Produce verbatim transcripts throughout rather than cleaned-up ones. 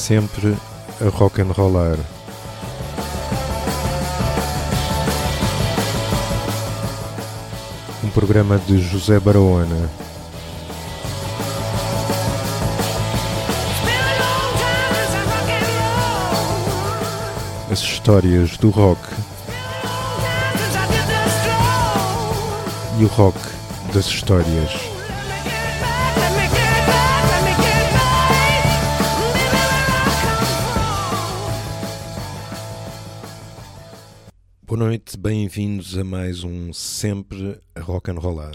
sempre a rock and rollar. Um programa de José Barahona. As histórias do rock e o rock das histórias. Boa noite, bem-vindos a mais um Sempre a Rock and Rollar.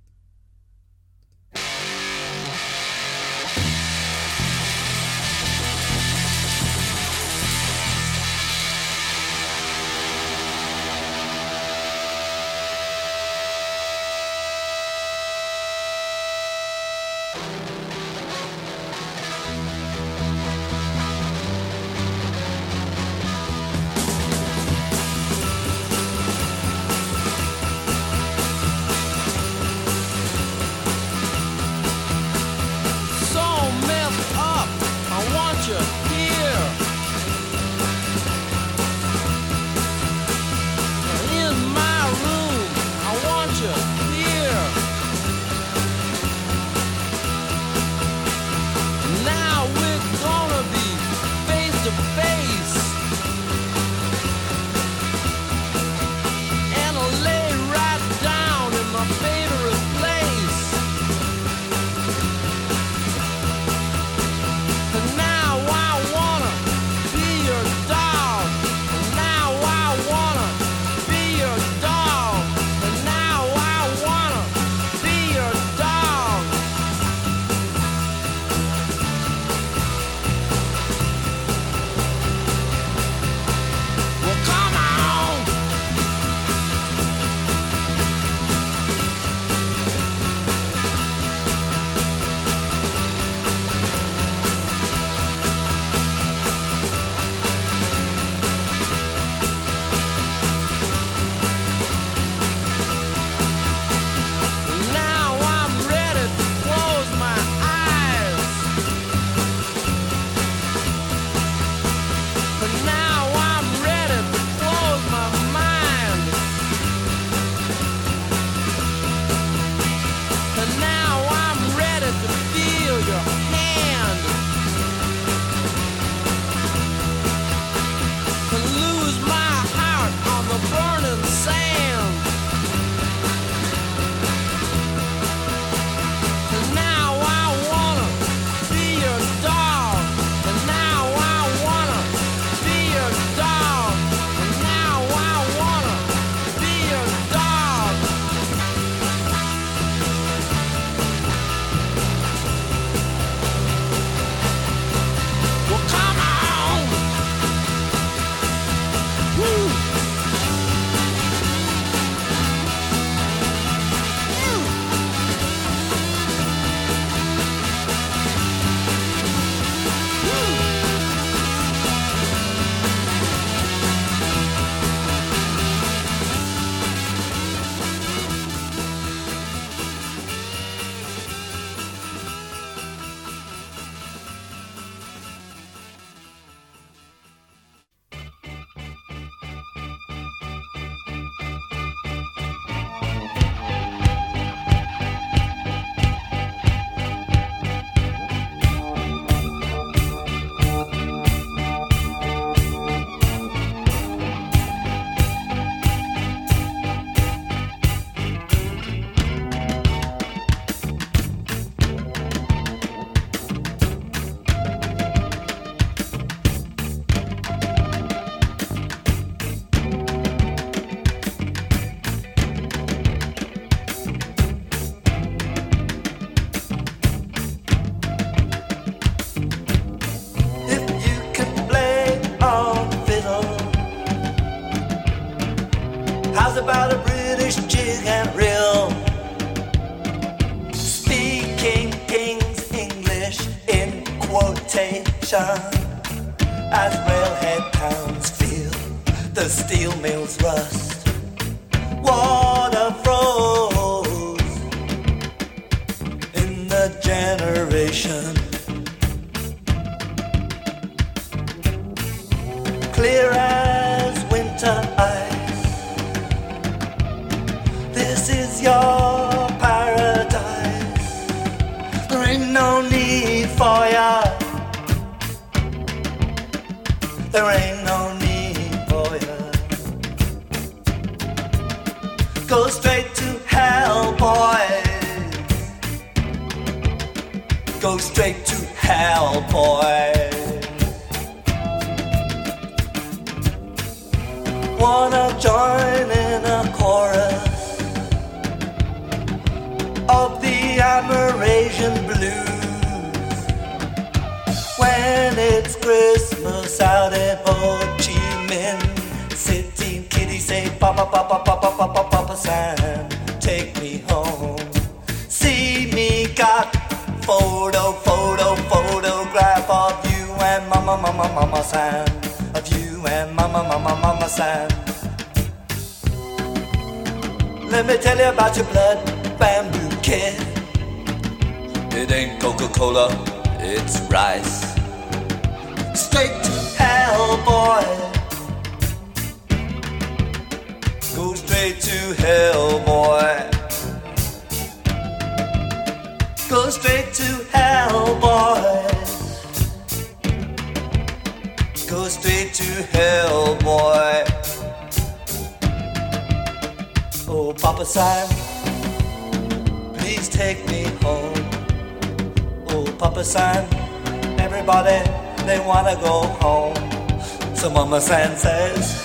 As railhead towns feel the steel mills rust, water froze in the generation your paradise. There ain't no need for ya. There ain't no need for ya. Go straight to hell, boys. Go straight to hell, boys. Wanna join in a chorus of the Amerasian blues when it's Christmas out in Ho Chi Minh City. Kitties say, Papa, Papa, Papa, Papa, Papa Sam, take me home. See me got photo, photo, photograph of you and Mama, Mama, Mama Sam. Of you and Mama, Mama, Mama Sam. Let me tell you about your blood bamboo kid. It ain't Coca-Cola, it's rice. Straight to hell, boy. Go straight to hell, boy. Go straight to hell, boy. Go straight to hell, boy. Oh, Papa Sam, please take me home. Oh, Papa Sam, everybody, they wanna go home. So Mama Sam says,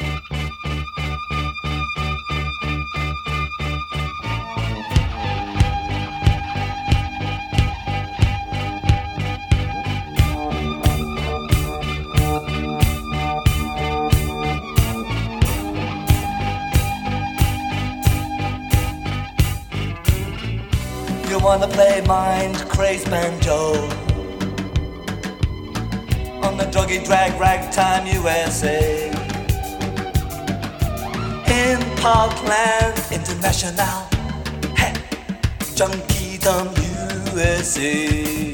you wanna play mind crazed banjo on the druggy drag ragtime U S A in Parkland International, hey, Junkiedom U S A,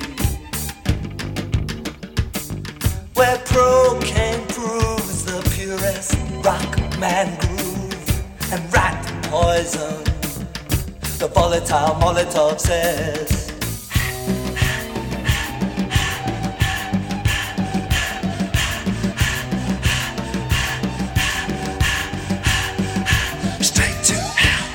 where cocaine proves the purest rock man groove and rat poison. The volatile Molotov says, straight to hell.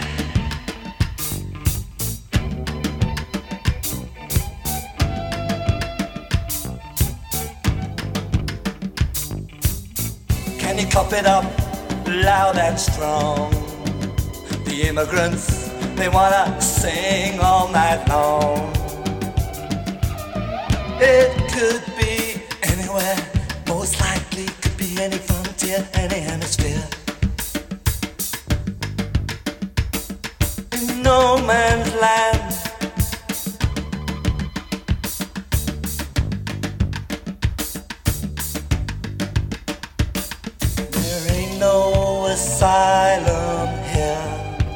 Can you cop it up loud and strong? The immigrants, they wanna sing all night long. It could be anywhere, most likely could be any frontier, any hemisphere. In no man's land, there ain't no asylum here.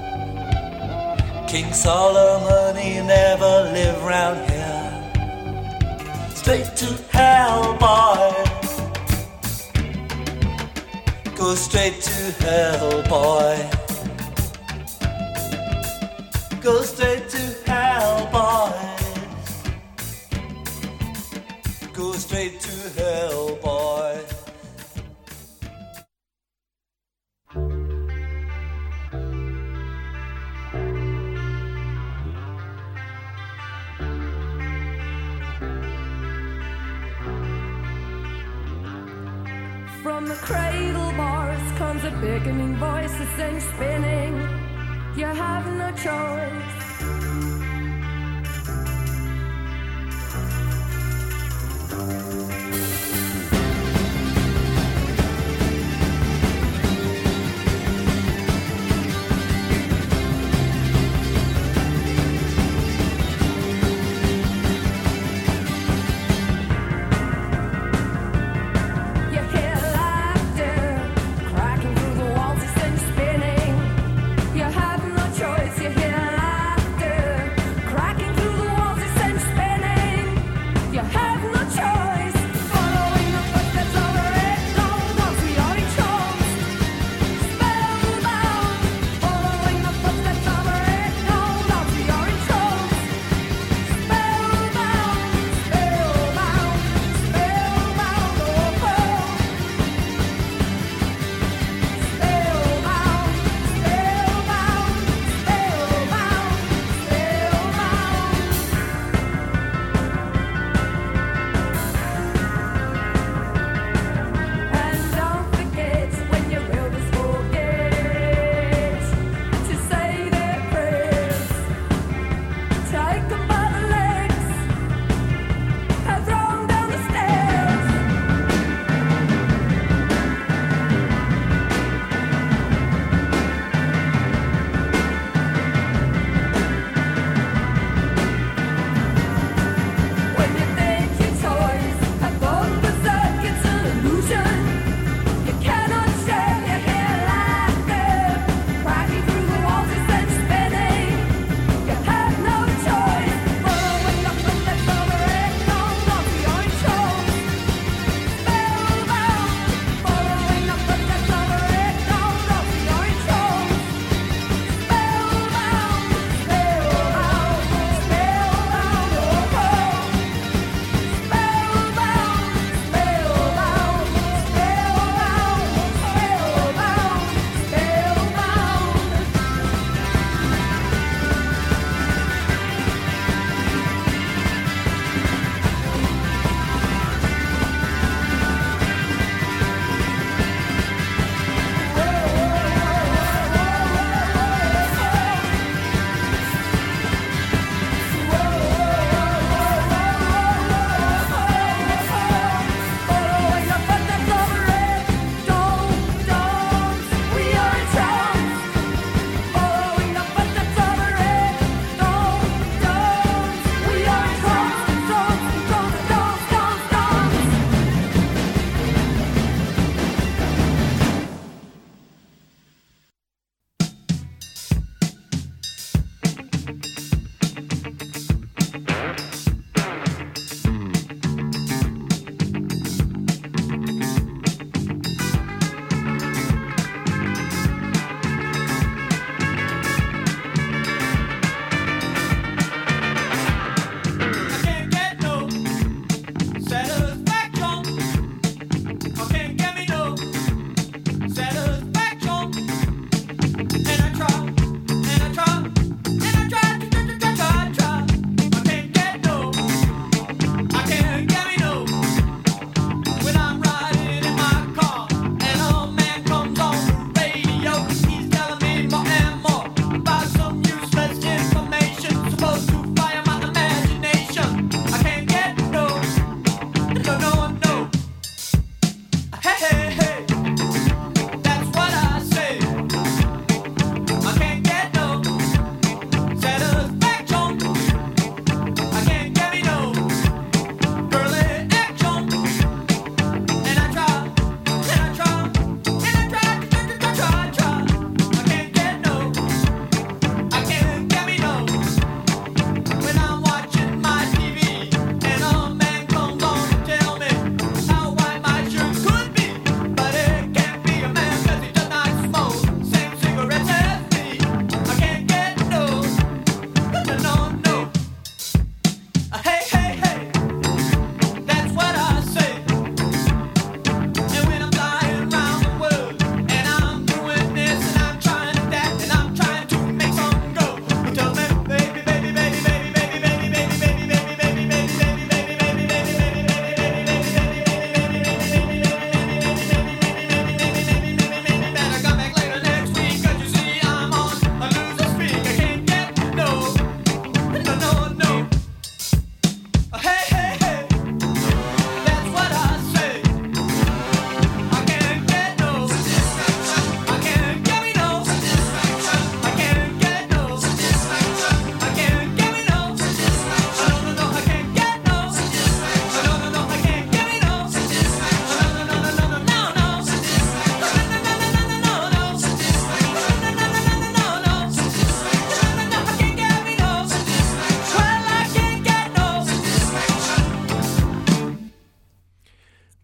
King Solomon, he never lived round here. Straight to hell, boy. Go straight to hell, boy. Go straight to hell, boy. Go straight to hell, boy. From the cradle bars comes a beckoning voice that sends spinning. You have no choice. Choice, you hear laughter.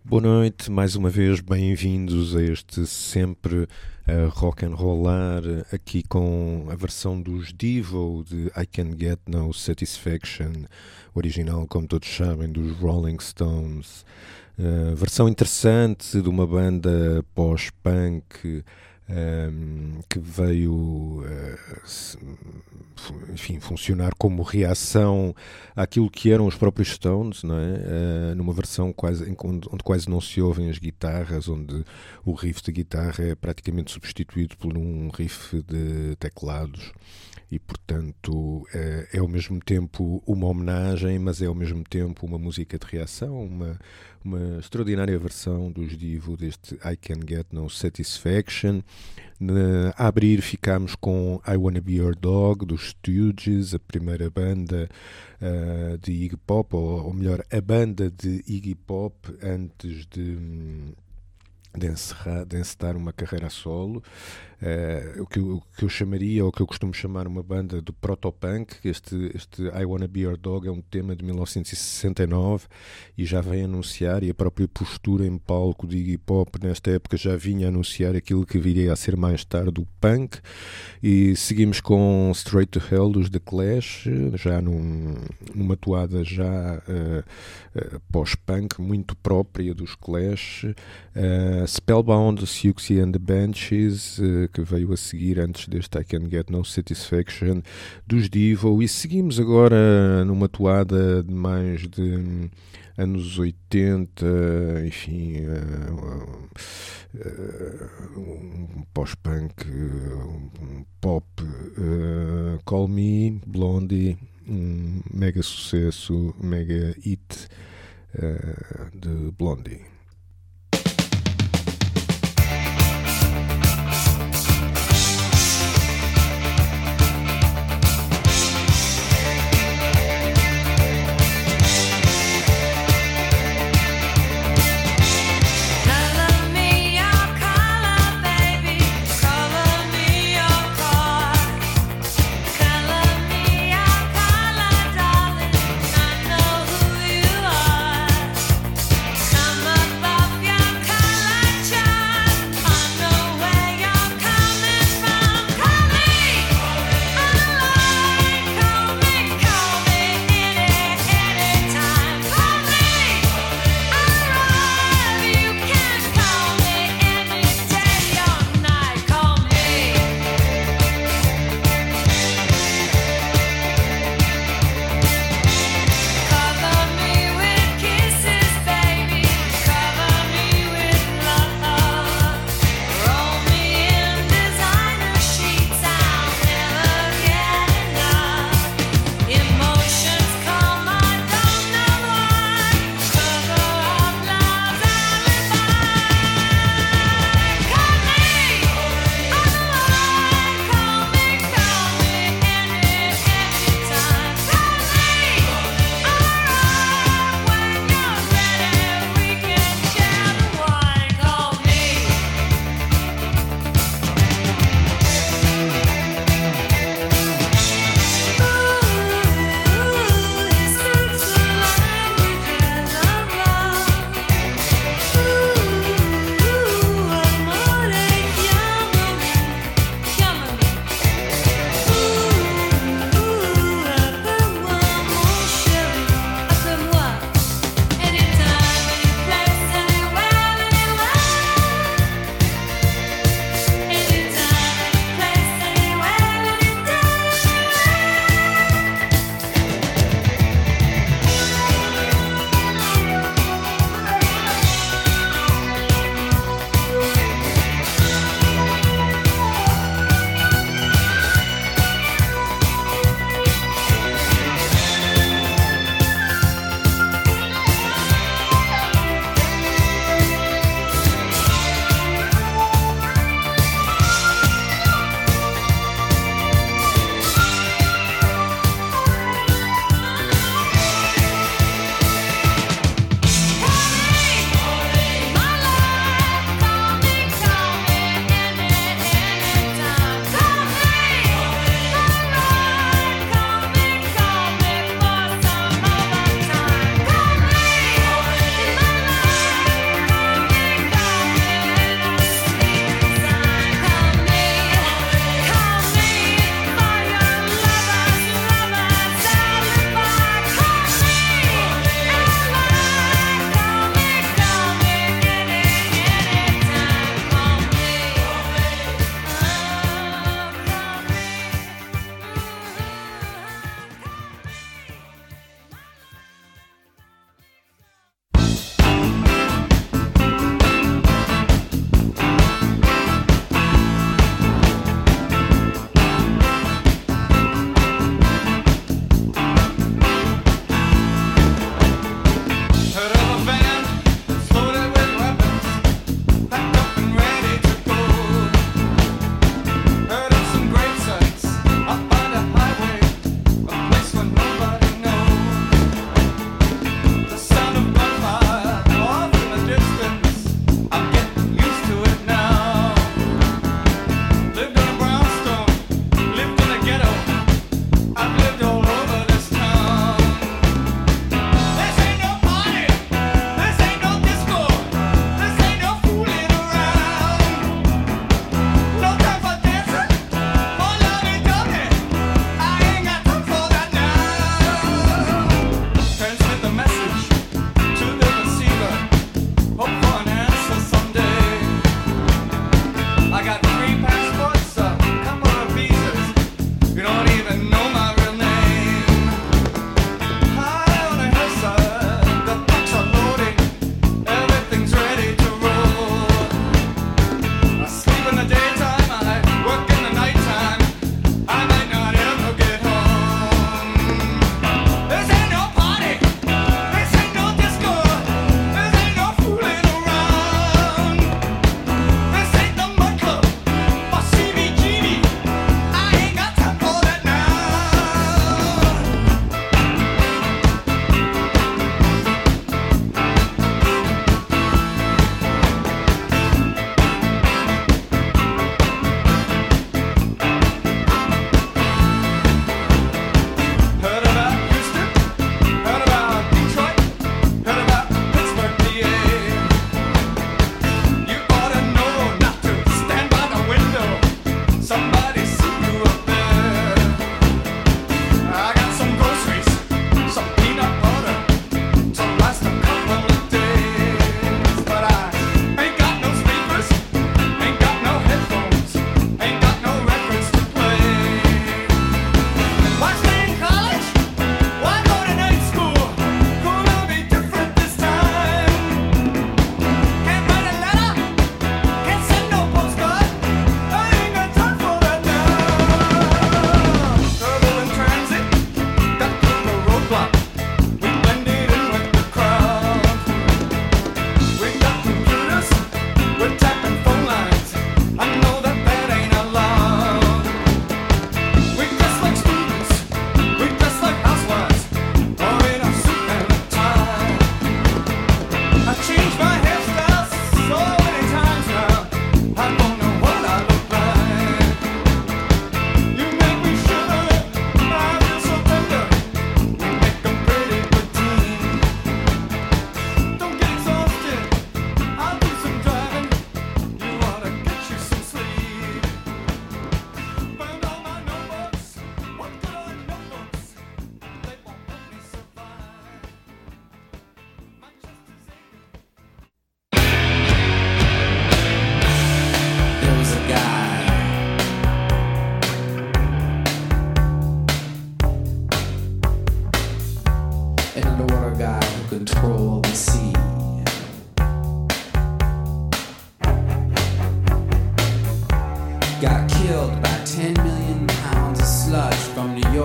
Boa noite, mais uma vez bem-vindos a este sempre uh, rock and rollar, aqui com a versão dos Devo de I Can Get No Satisfaction, original, como todos sabem, dos Rolling Stones. Uh, versão interessante de uma banda pós-punk um, que veio uh, enfim, funcionar como reação àquilo que eram os próprios Stones, não é? Uh, numa versão quase, onde, onde quase não se ouvem as guitarras, onde o riff de guitarra é praticamente substituído por um riff de teclados. E, portanto, é, é ao mesmo tempo uma homenagem, mas é ao mesmo tempo uma música de reação, uma, uma extraordinária versão dos Devo deste I Can Get No Satisfaction. Na, a abrir ficámos com I Wanna Be Your Dog, dos Stooges, a primeira banda uh, de Iggy Pop, ou, ou melhor, a banda de Iggy Pop antes de... De, encerrar, de encetar uma carreira a solo, uh, o, que eu, o que eu chamaria, ou o que eu costumo chamar uma banda do protopunk. Este, este I Wanna Be Your Dog é um tema de mil novecentos e sessenta e nove e já vem anunciar, e a própria postura em palco de Iggy Pop nesta época já vinha a anunciar aquilo que viria a ser mais tarde o punk. E seguimos com Straight to Hell dos The Clash, já num, numa toada já uh, uh, pós-punk, muito própria dos Clash. Uh, Spellbound, Siouxsie and the Banshees, uh, que veio a seguir antes deste I Can Get No Satisfaction dos Devo. E seguimos agora numa toada de mais de um, anos oitenta, enfim, uh, uh, um pós-punk, um pop, uh, Call Me, Blondie, um mega sucesso, mega hit uh, de Blondie. Come up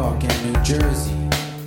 York and New Jersey.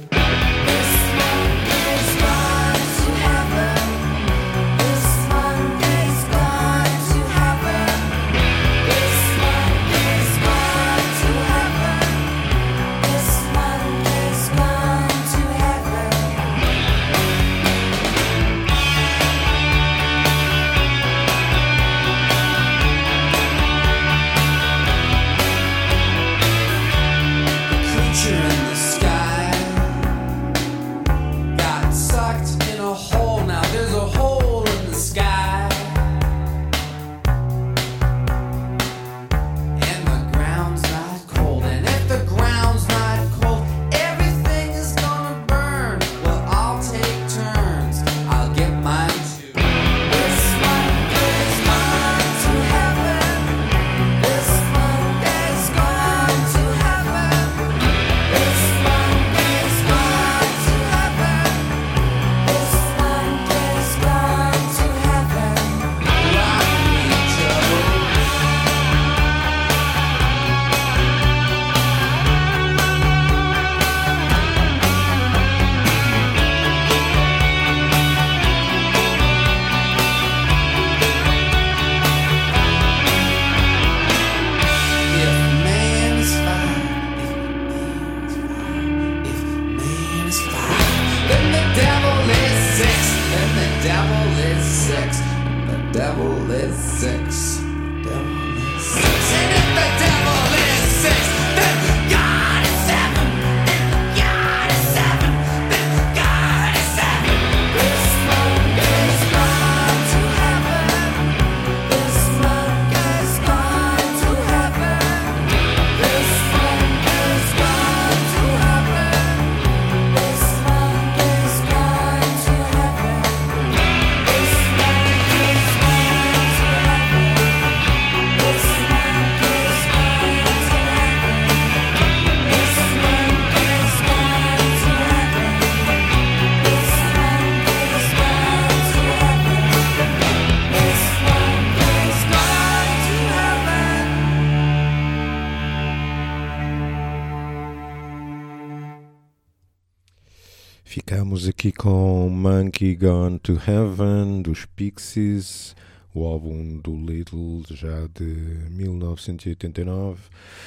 Ficamos aqui com Monkey Gone to Heaven, dos Pixies, o álbum do Little, já de mil novecentos e oitenta e nove,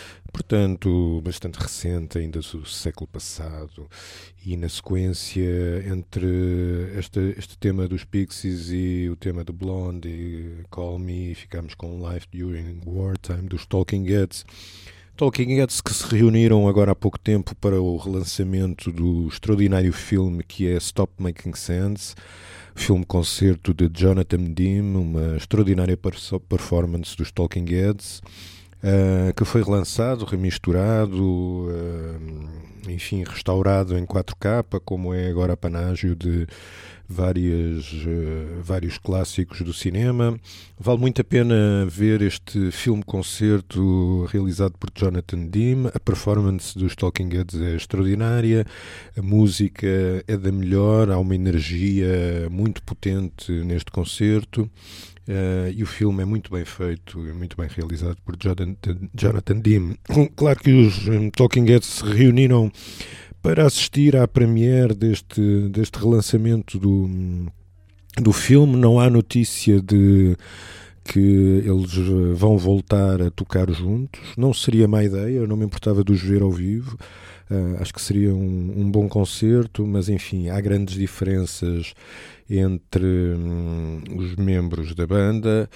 portanto bastante recente, ainda do século passado, e na sequência entre este, este tema dos Pixies e o tema do Blondie, Call Me, ficamos com Life During Wartime, dos Talking Heads. Talking Heads que se reuniram agora há pouco tempo para o relançamento do extraordinário filme que é Stop Making Sense, filme-concerto de Jonathan Demme, uma extraordinária performance dos Talking Heads, uh, que foi relançado, remisturado, uh, enfim, restaurado em quatro K, como é agora apanágio de várias, uh, vários clássicos do cinema. Vale muito a pena ver este filme-concerto realizado por Jonathan Demme. A performance dos Talking Heads é extraordinária, a música é da melhor, há uma energia muito potente neste concerto. Uh, e o filme é muito bem feito e muito bem realizado por Jonathan, Jonathan Demme. Claro que os um, Talking Heads se reuniram para assistir à premiere deste, deste relançamento do, do filme. Não há notícia de que eles vão voltar a tocar juntos. Não seria má ideia, eu não me importava de os ver ao vivo. Uh, acho que seria um, um bom concerto, mas enfim, há grandes diferenças entre hum, os membros da banda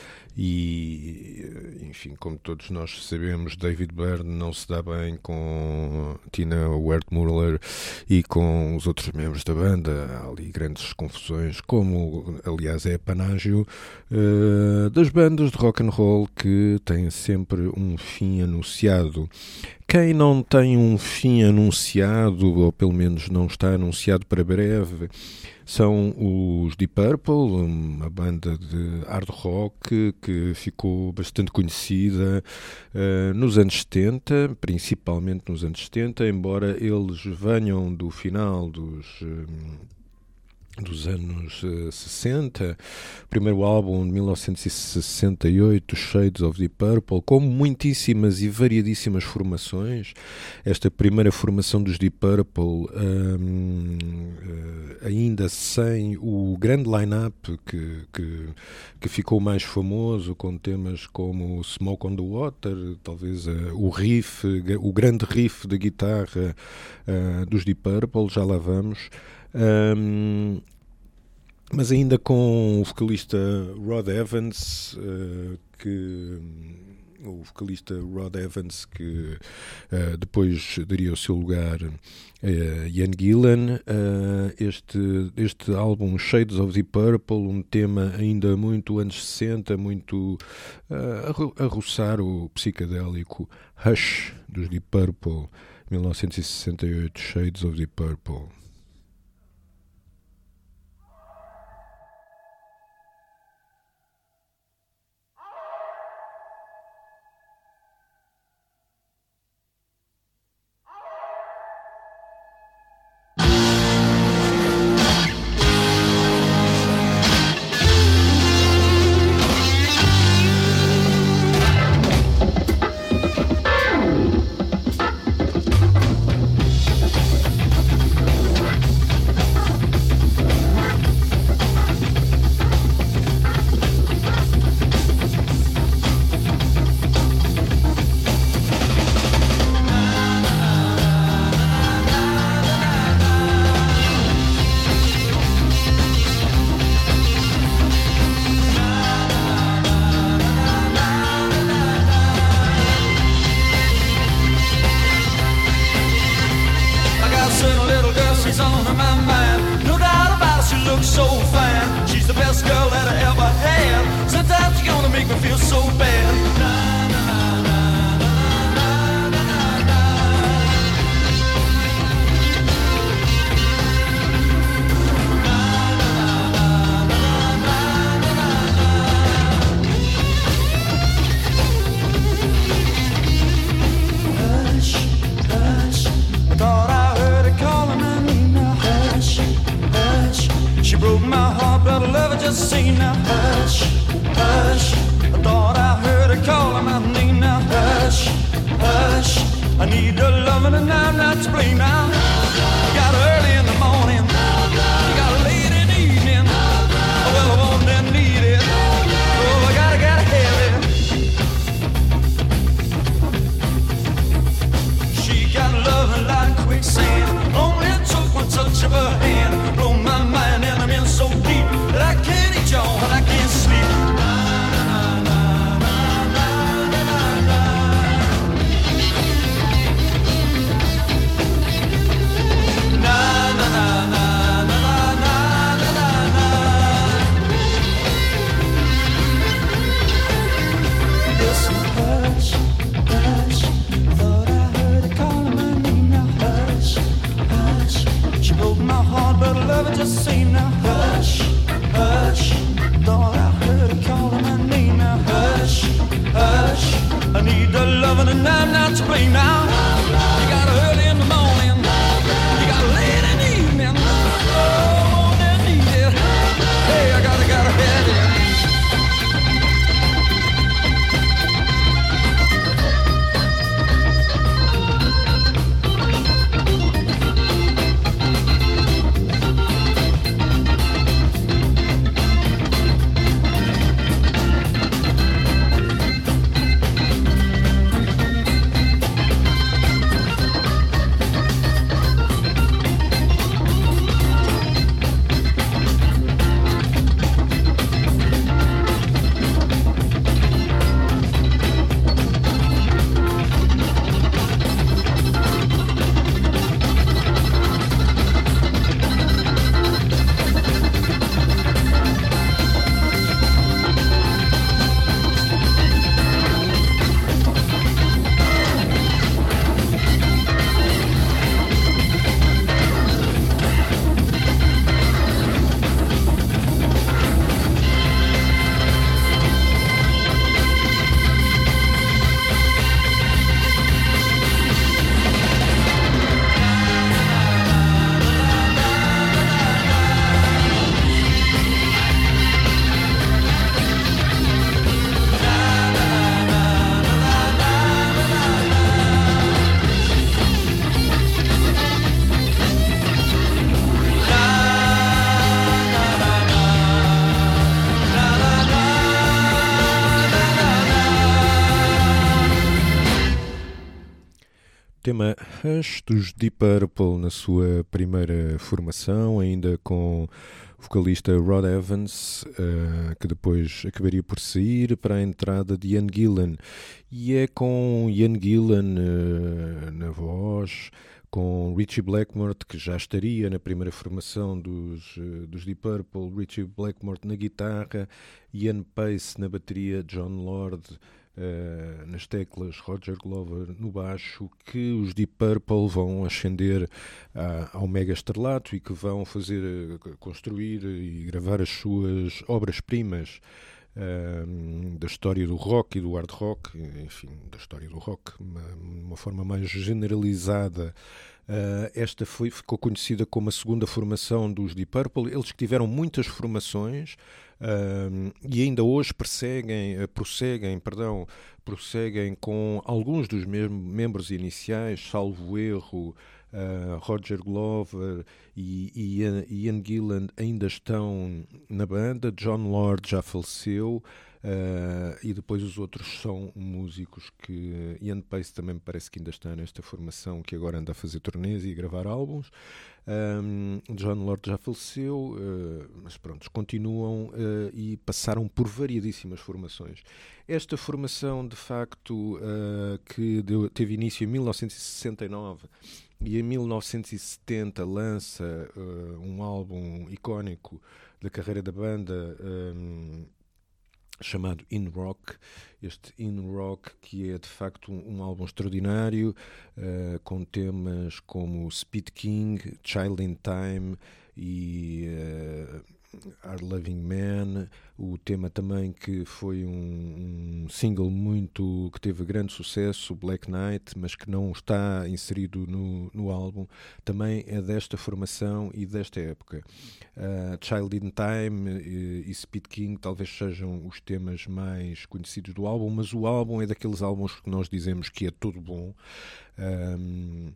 e, enfim, como todos nós sabemos, David Byrne não se dá bem com Tina Wertmuller e com os outros membros da banda. Há ali grandes confusões, como aliás é apanágio uh, das bandas de rock and roll que têm sempre um fim anunciado. Quem não tem um fim anunciado, ou pelo menos não está anunciado para breve, são os Deep Purple, uma banda de hard rock que ficou bastante conhecida uh, nos anos setenta, principalmente nos anos setenta, embora eles venham do final dos, uh, dos anos uh, sessenta, o primeiro álbum de mil novecentos e sessenta e oito, Shades of Deep Purple, com muitíssimas e variadíssimas formações. Esta primeira formação dos Deep Purple, um, uh, ainda sem o grande line-up que, que, que ficou mais famoso, com temas como Smoke on the Water, talvez uh, o riff, o grande riff de guitarra uh, dos Deep Purple, já lá vamos. Um, mas ainda com o vocalista Rod Evans, uh, que o vocalista Rod Evans que uh, depois daria o seu lugar a uh, Ian Gillan. Uh, este, este álbum Shades of Deep Purple, um tema ainda muito anos sessenta, muito uh, a, a roçar o psicadélico. Hush, dos Deep Purple, mil novecentos e sessenta e oito, Shades of Deep Purple. tema Hush dos Deep Purple na sua primeira formação, ainda com o vocalista Rod Evans, uh, que depois acabaria por sair para a entrada de Ian Gillan. E é com Ian Gillan uh, na voz, com Ritchie Blackmore, que já estaria na primeira formação dos, uh, dos Deep Purple, Ritchie Blackmore na guitarra, Ian Pace na bateria, John Lord Uh, nas teclas, Roger Glover no baixo, que os Deep Purple vão ascender uh, ao mega estrelato e que vão fazer, uh, construir e gravar as suas obras-primas uh, da história do rock e do hard rock, enfim, da história do rock, uma, uma forma mais generalizada. Uh, esta foi, ficou conhecida como a segunda formação dos Deep Purple. Eles que tiveram muitas formações uh, e ainda hoje perseguem, uh, prosseguem, perdão, prosseguem com alguns dos mesmos membros iniciais, salvo erro. Uh, Roger Glover e, e Ian, Ian Gillan ainda estão na banda. John Lord já faleceu. Uh, e depois os outros são músicos que... Ian Pace também me parece que ainda está nesta formação, que agora anda a fazer turnês e a gravar álbuns. Um, John Lord já faleceu, uh, mas pronto, continuam uh, e passaram por variadíssimas formações. Esta formação, de facto, uh, que deu, teve início em mil novecentos e sessenta e nove e em mil novecentos e setenta lança uh, um álbum icónico da carreira da banda, um, chamado In Rock. Este In Rock, que é de facto um, um álbum extraordinário, uh, com temas como Speed King, Child in Time e uh, Our Loving Man, o tema também que foi um, um single muito, que teve grande sucesso, Black Knight, mas que não está inserido no, no álbum, também é desta formação e desta época. Uh, Child in Time e, e Speed King talvez sejam os temas mais conhecidos do álbum, mas o álbum é daqueles álbuns que nós dizemos que é todo bom. Um,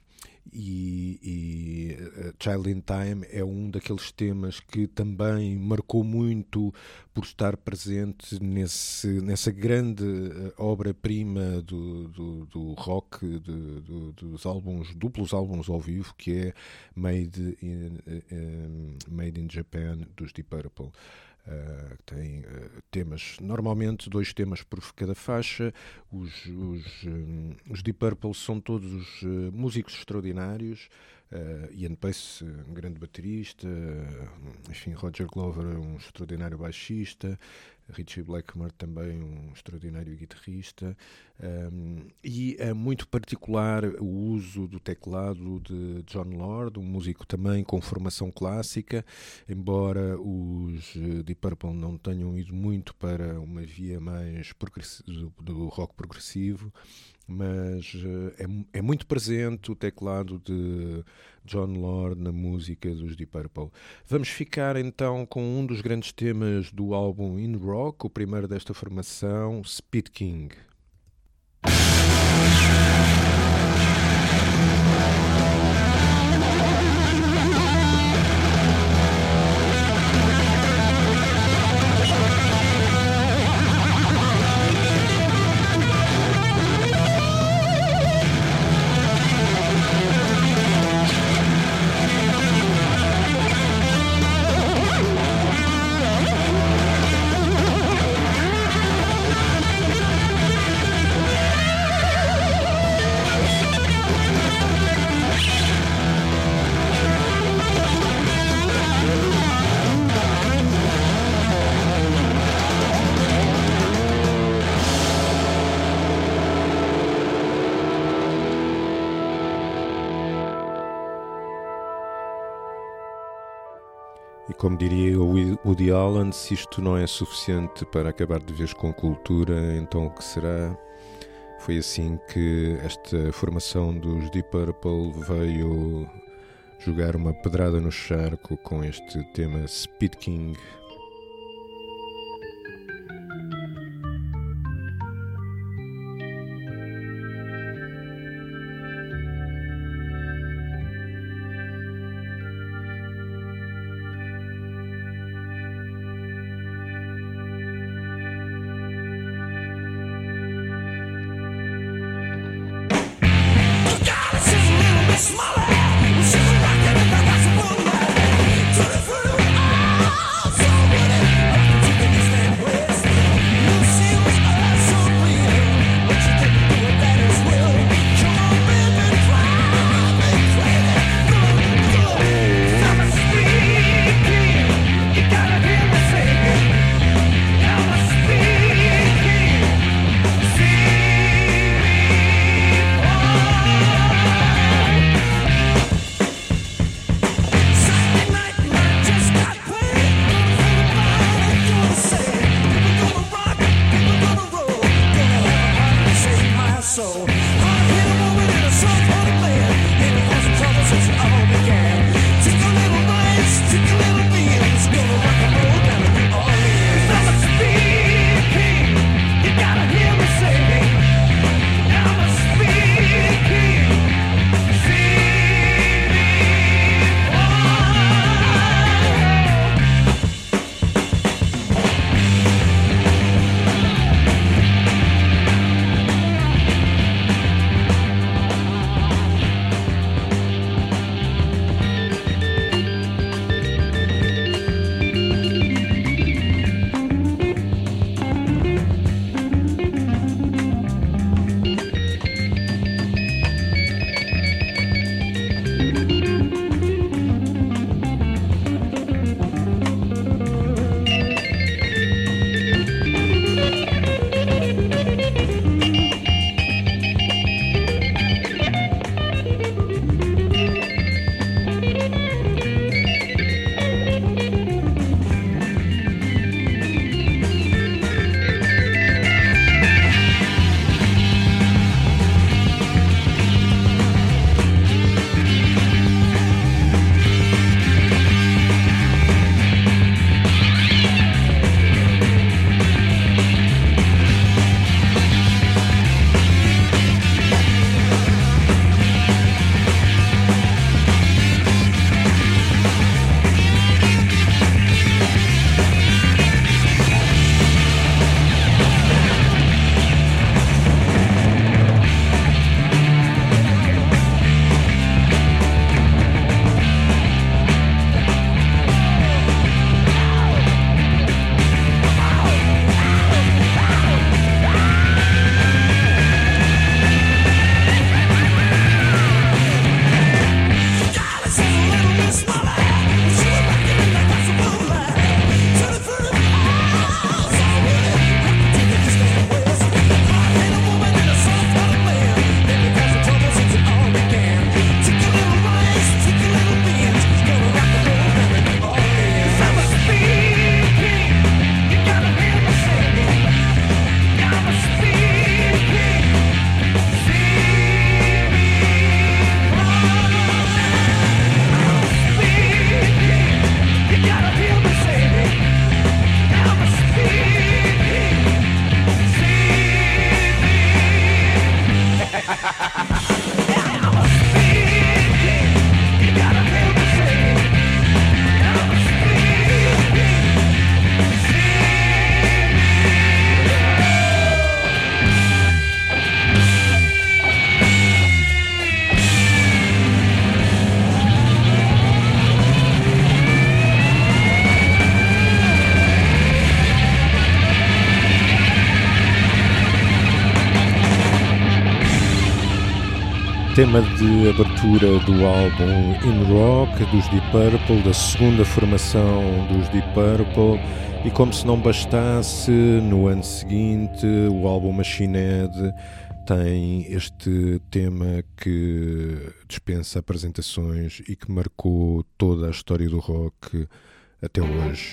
e, e uh, Child in Time é um daqueles temas que também marcou muito por estar presente nesse, nessa grande uh, obra-prima do, do, do rock, de, do, dos álbuns, duplos álbuns ao vivo, que é Made in, uh, Made in Japan dos Deep Purple. Uh, tem uh, temas, normalmente dois temas por cada faixa. Os, os, um, os Deep Purple são todos uh, músicos extraordinários. Uh, Ian Pace, um grande baterista, uh, enfim, Roger Glover, um extraordinário baixista, Ritchie Blackmore também um extraordinário guitarrista, um, e é muito particular o uso do teclado de John Lord, um músico também com formação clássica, embora os Deep Purple não tenham ido muito para uma via mais do, do rock progressivo, mas uh, é, é muito presente o teclado de John Lord na música dos Deep Purple. Vamos ficar então com um dos grandes temas do álbum In Rock, o primeiro desta formação, Speed King. Como diria o Woody Allen, se isto não é suficiente para acabar de vez com cultura, então o que será? Foi assim que esta formação dos Deep Purple veio jogar uma pedrada no charco com este tema Speed King. Gotta tema de abertura do álbum In Rock dos Deep Purple, da segunda formação dos Deep Purple, e como se não bastasse, no ano seguinte o álbum Machine Head tem este tema que dispensa apresentações e que marcou toda a história do rock até hoje.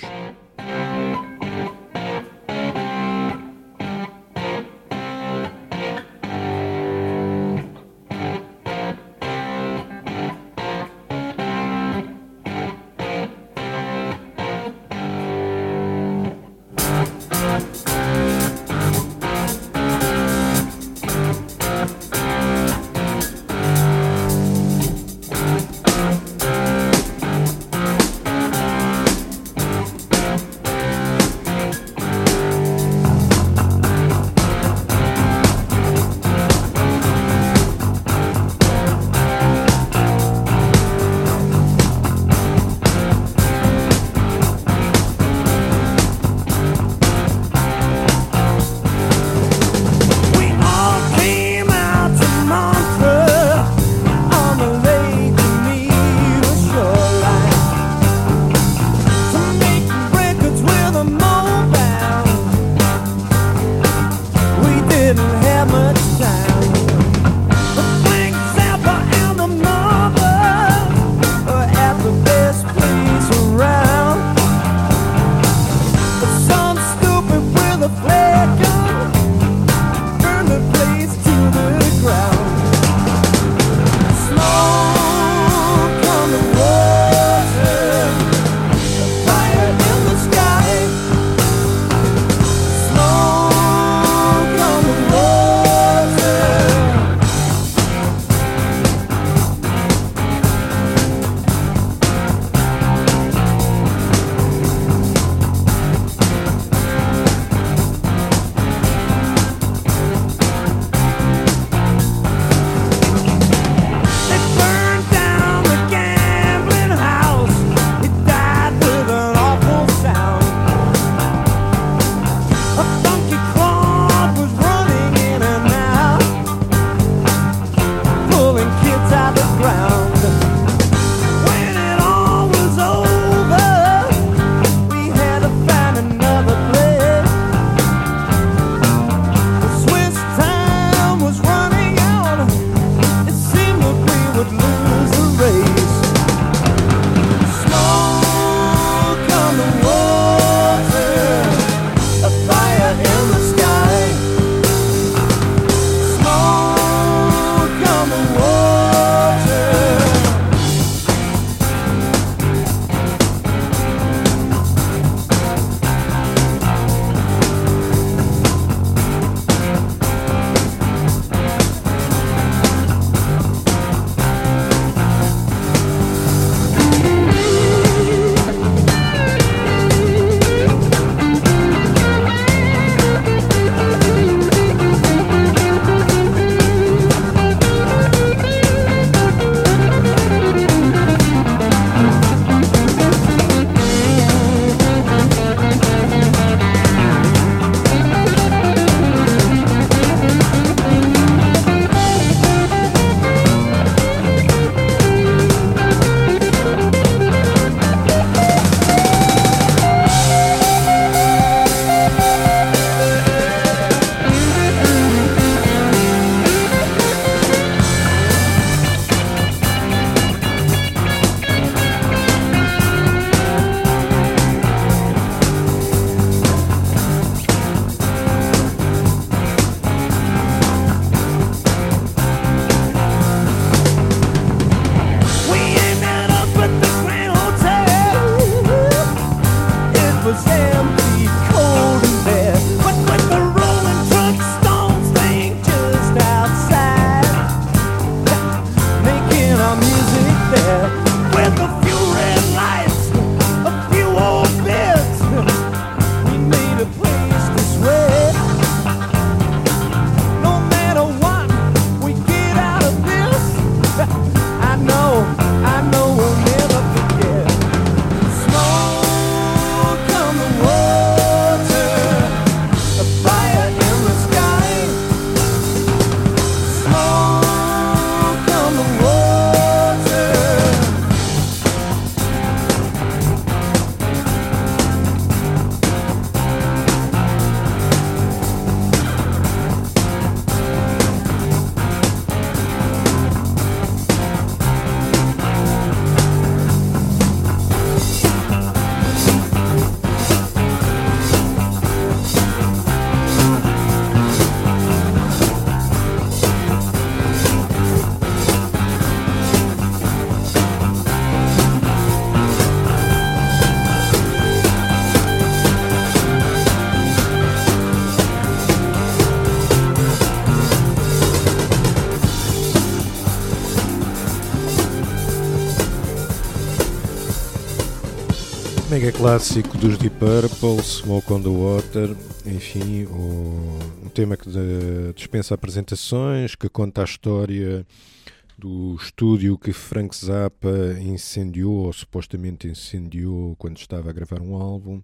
Mega clássico dos Deep Purple, Smoke on the Water, enfim, o, um tema que de, dispensa apresentações, que conta a história do estúdio que Frank Zappa incendiou, ou supostamente incendiou, quando estava a gravar um álbum.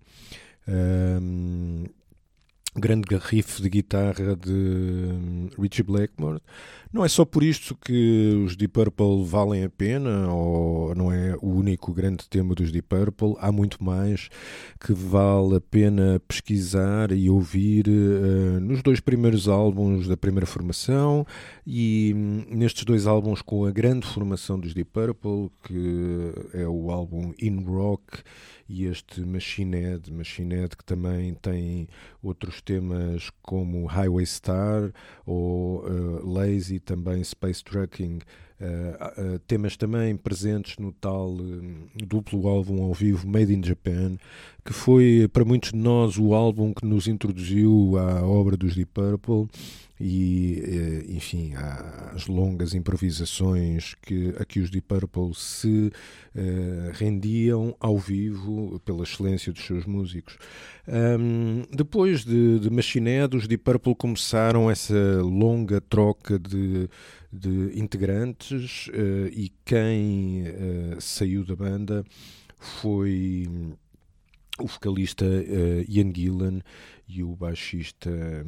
Um, grande riff de guitarra de Ritchie Blackmore. Não é só por isto que os Deep Purple valem a pena, ou não é o único grande tema dos Deep Purple. Há muito mais que vale a pena pesquisar e ouvir uh, nos dois primeiros álbuns da primeira formação e um, nestes dois álbuns com a grande formação dos Deep Purple, que é o álbum In Rock e este Machine Head, Machine Head que também tem outros temas como Highway Star ou uh, Lazy, também Space Trucking, uh, uh, temas também presentes no tal uh, duplo álbum ao vivo Made in Japan, que foi para muitos de nós o álbum que nos introduziu à obra dos Deep Purple. E, enfim, as longas improvisações que, a que os Deep Purple se uh, rendiam ao vivo pela excelência dos seus músicos. Um, depois de, de Machine Head, os Deep Purple começaram essa longa troca de, de integrantes uh, e quem uh, saiu da banda foi o vocalista uh, Ian Gillan e o baixista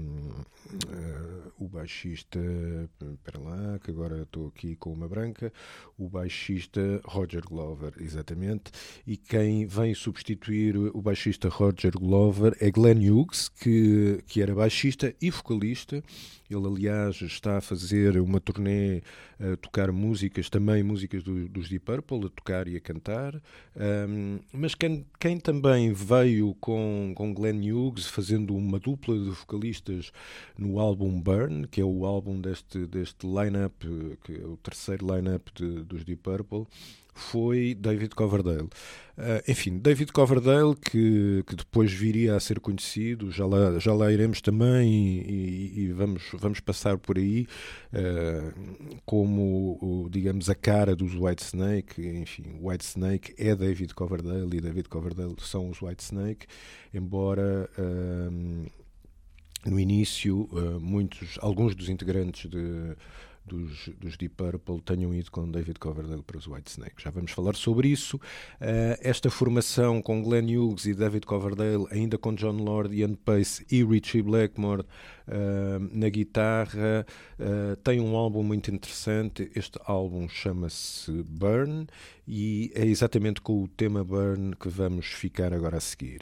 uh, o baixista espera lá, que agora estou aqui com uma branca, o baixista Roger Glover, exatamente, e quem vem substituir o baixista Roger Glover é Glenn Hughes, que, que era baixista e vocalista. Ele, aliás, está a fazer uma turnê a tocar músicas, também músicas do, dos Deep Purple, a tocar e a cantar. Um, mas quem, quem também veio com, com Glenn Hughes, fazendo uma dupla de vocalistas no álbum Burn, que é o álbum deste, deste line-up, que é o terceiro line-up de, dos Deep Purple, foi David Coverdale. Uh, enfim, David Coverdale, que, que depois viria a ser conhecido, já lá, já lá iremos também e, e, e vamos, vamos passar por aí, uh, como, o, digamos, a cara dos Whitesnake. Enfim, Whitesnake é David Coverdale e David Coverdale são os Whitesnake, embora uh, no início uh, muitos, alguns dos integrantes de Dos, dos Deep Purple tenham ido com David Coverdale para os Whitesnake. Já vamos falar sobre isso. Uh, esta formação com Glenn Hughes e David Coverdale, ainda com John Lord, Ian Pace e Ritchie Blackmore uh, na guitarra, uh, tem um álbum muito interessante. Este álbum chama-se Burn e é exatamente com o tema Burn que vamos ficar agora a seguir.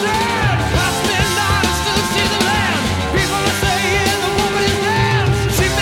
She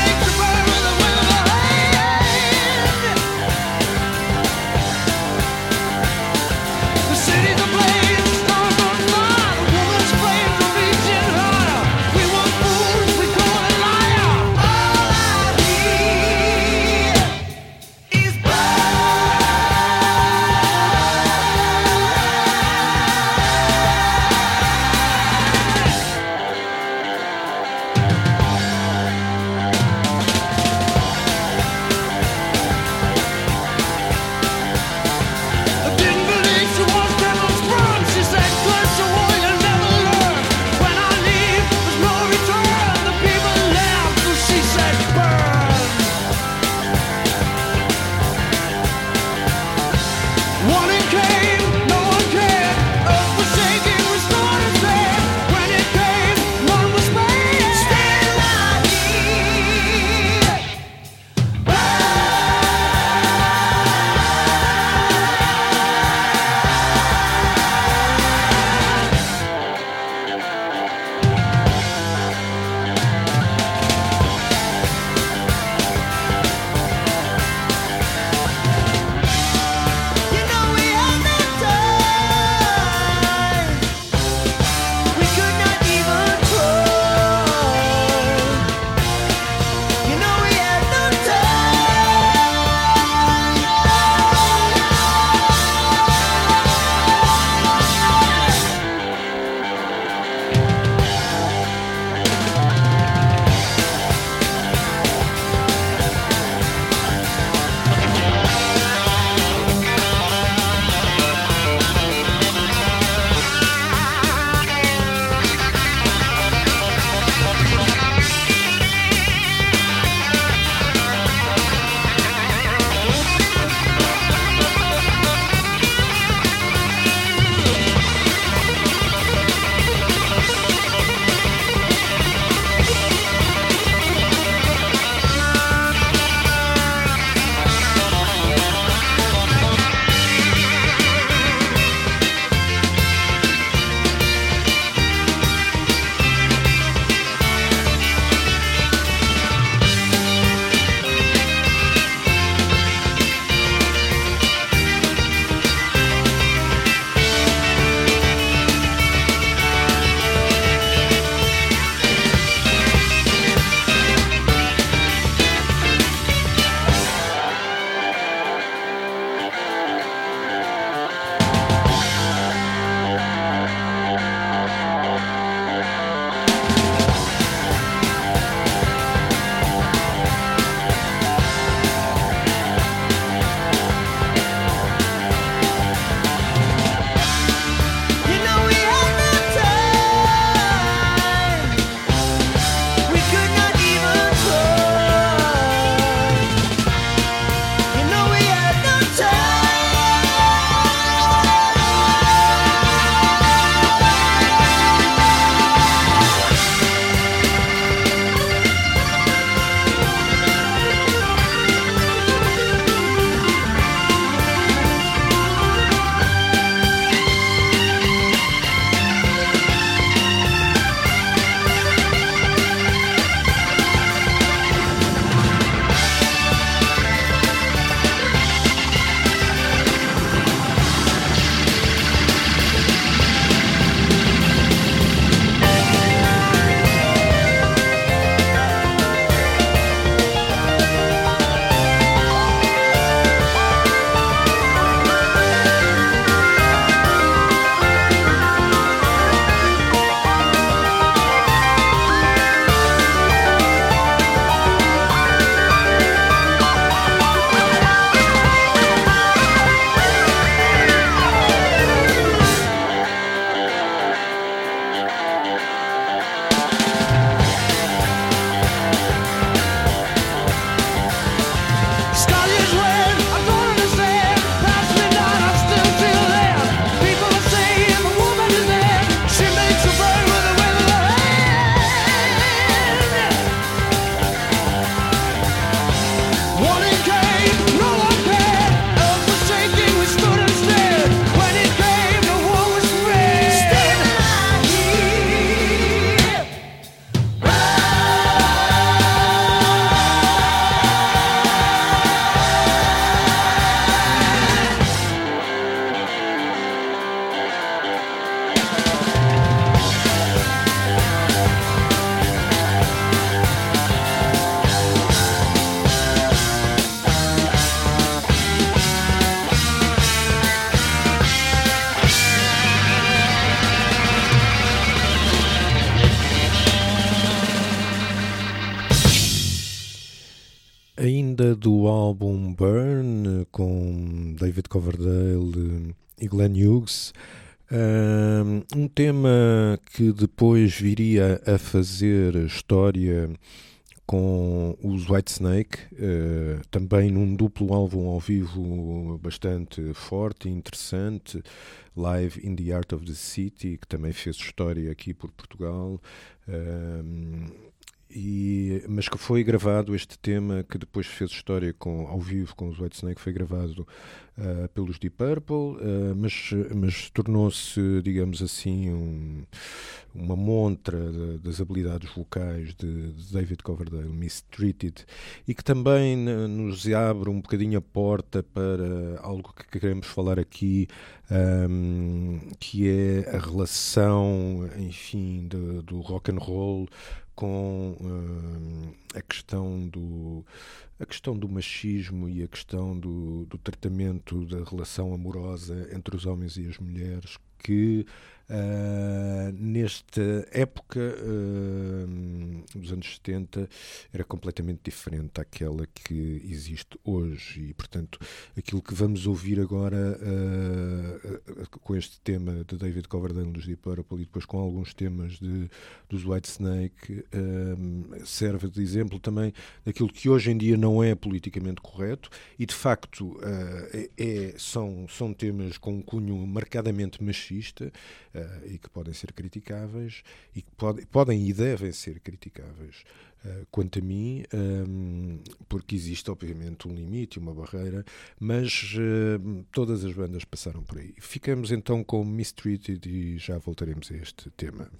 banda do álbum Burn, com David Coverdale e Glenn Hughes. Um tema que depois viria a fazer história com os Whitesnake, uh, também num duplo álbum ao vivo bastante forte e interessante, Live in the Art of the City, que também fez história aqui por Portugal. Uh, E, mas que foi gravado, este tema que depois fez história com, ao vivo com os Whitesnake, foi gravado uh, pelos Deep Purple, uh, mas, mas tornou-se, digamos assim, um, uma montra de, das habilidades vocais de, de David Coverdale, Mistreated, e que também nos abre um bocadinho a porta para algo que queremos falar aqui, um, que é a relação, enfim, de, do rock and roll com uh, a questão do a questão do machismo e a questão do, do tratamento da relação amorosa entre os homens e as mulheres, que uh, nesta época uh, dos anos setenta era completamente diferente daquela que existe hoje, e portanto aquilo que vamos ouvir agora uh, uh, com este tema de David Coverdale dos Deep Purple e depois com alguns temas de, dos Whitesnake uh, serve de exemplo também daquilo que hoje em dia não é politicamente correto, e de facto uh, é, é, são, são temas com um cunho marcadamente machista, uh, e que podem ser criticáveis, e que pode, podem e devem ser criticáveis, uh, quanto a mim, um, porque existe obviamente um limite, uma barreira, mas uh, todas as bandas passaram por aí. Ficamos então com Mistreated e já voltaremos a este tema.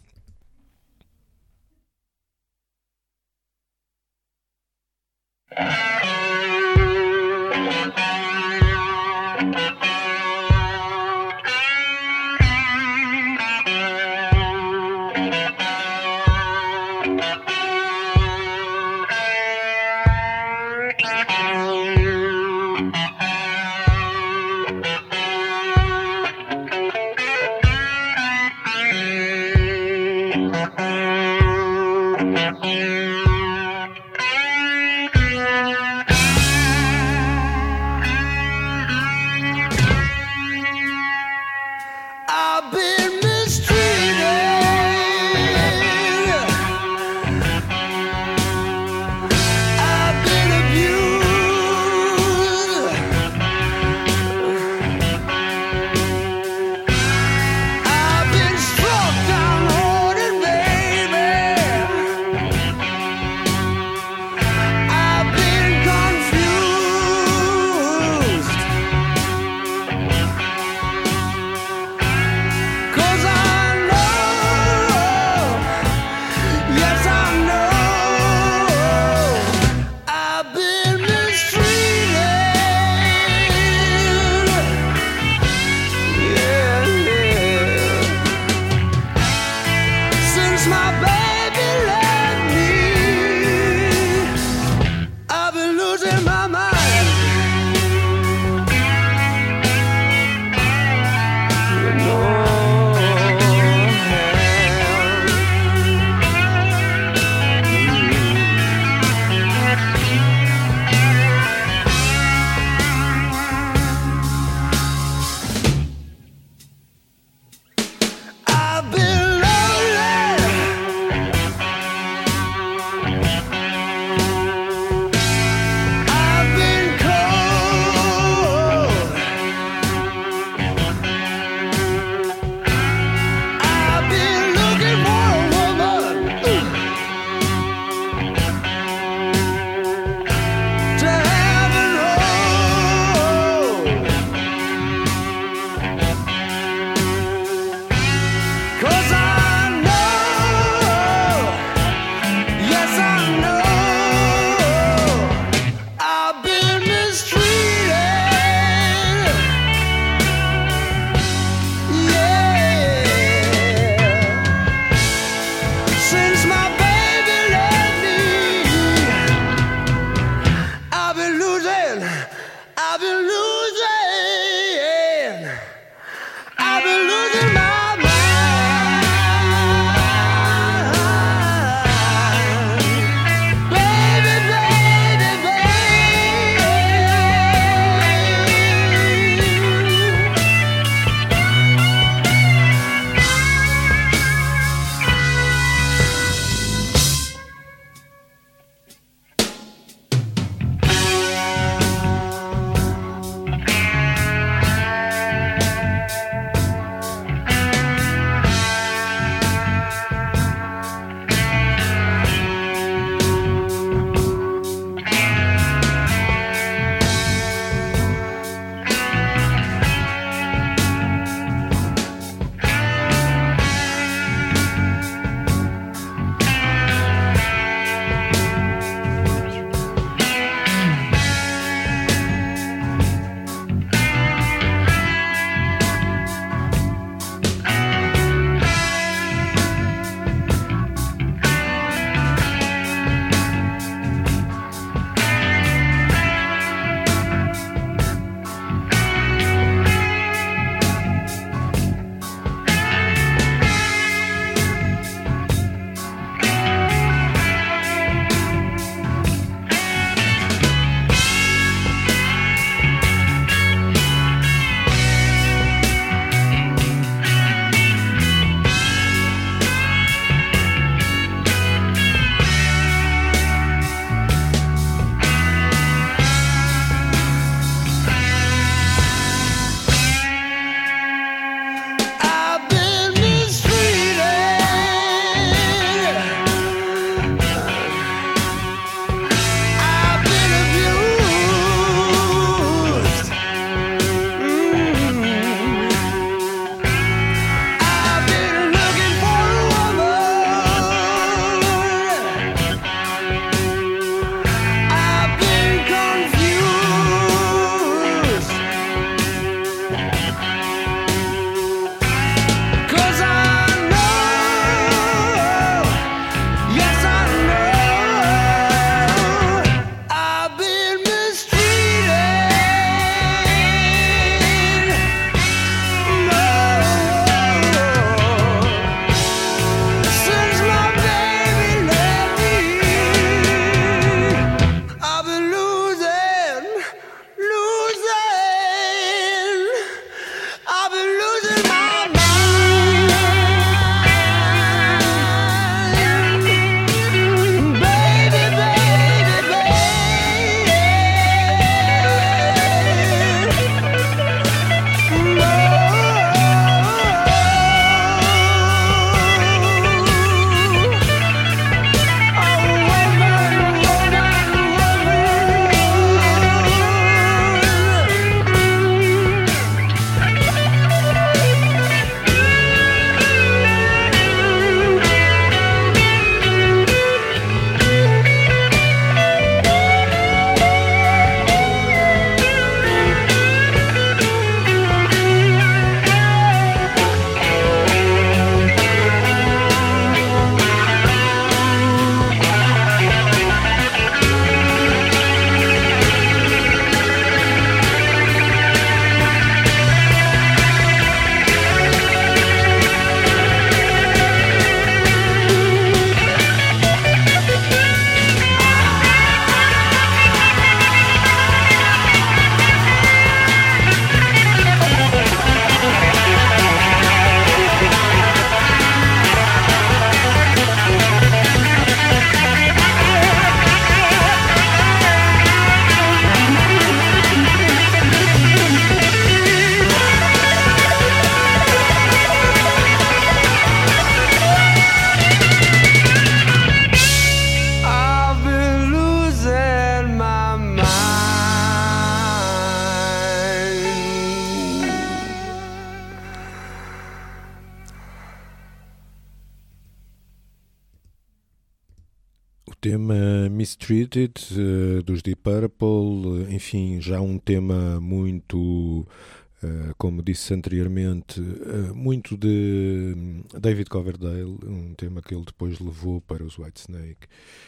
O tema Mistreated, uh, dos Deep Purple, enfim, já um tema muito, uh, como disse anteriormente, uh, muito de David Coverdale, um tema que ele depois levou para os Whitesnake.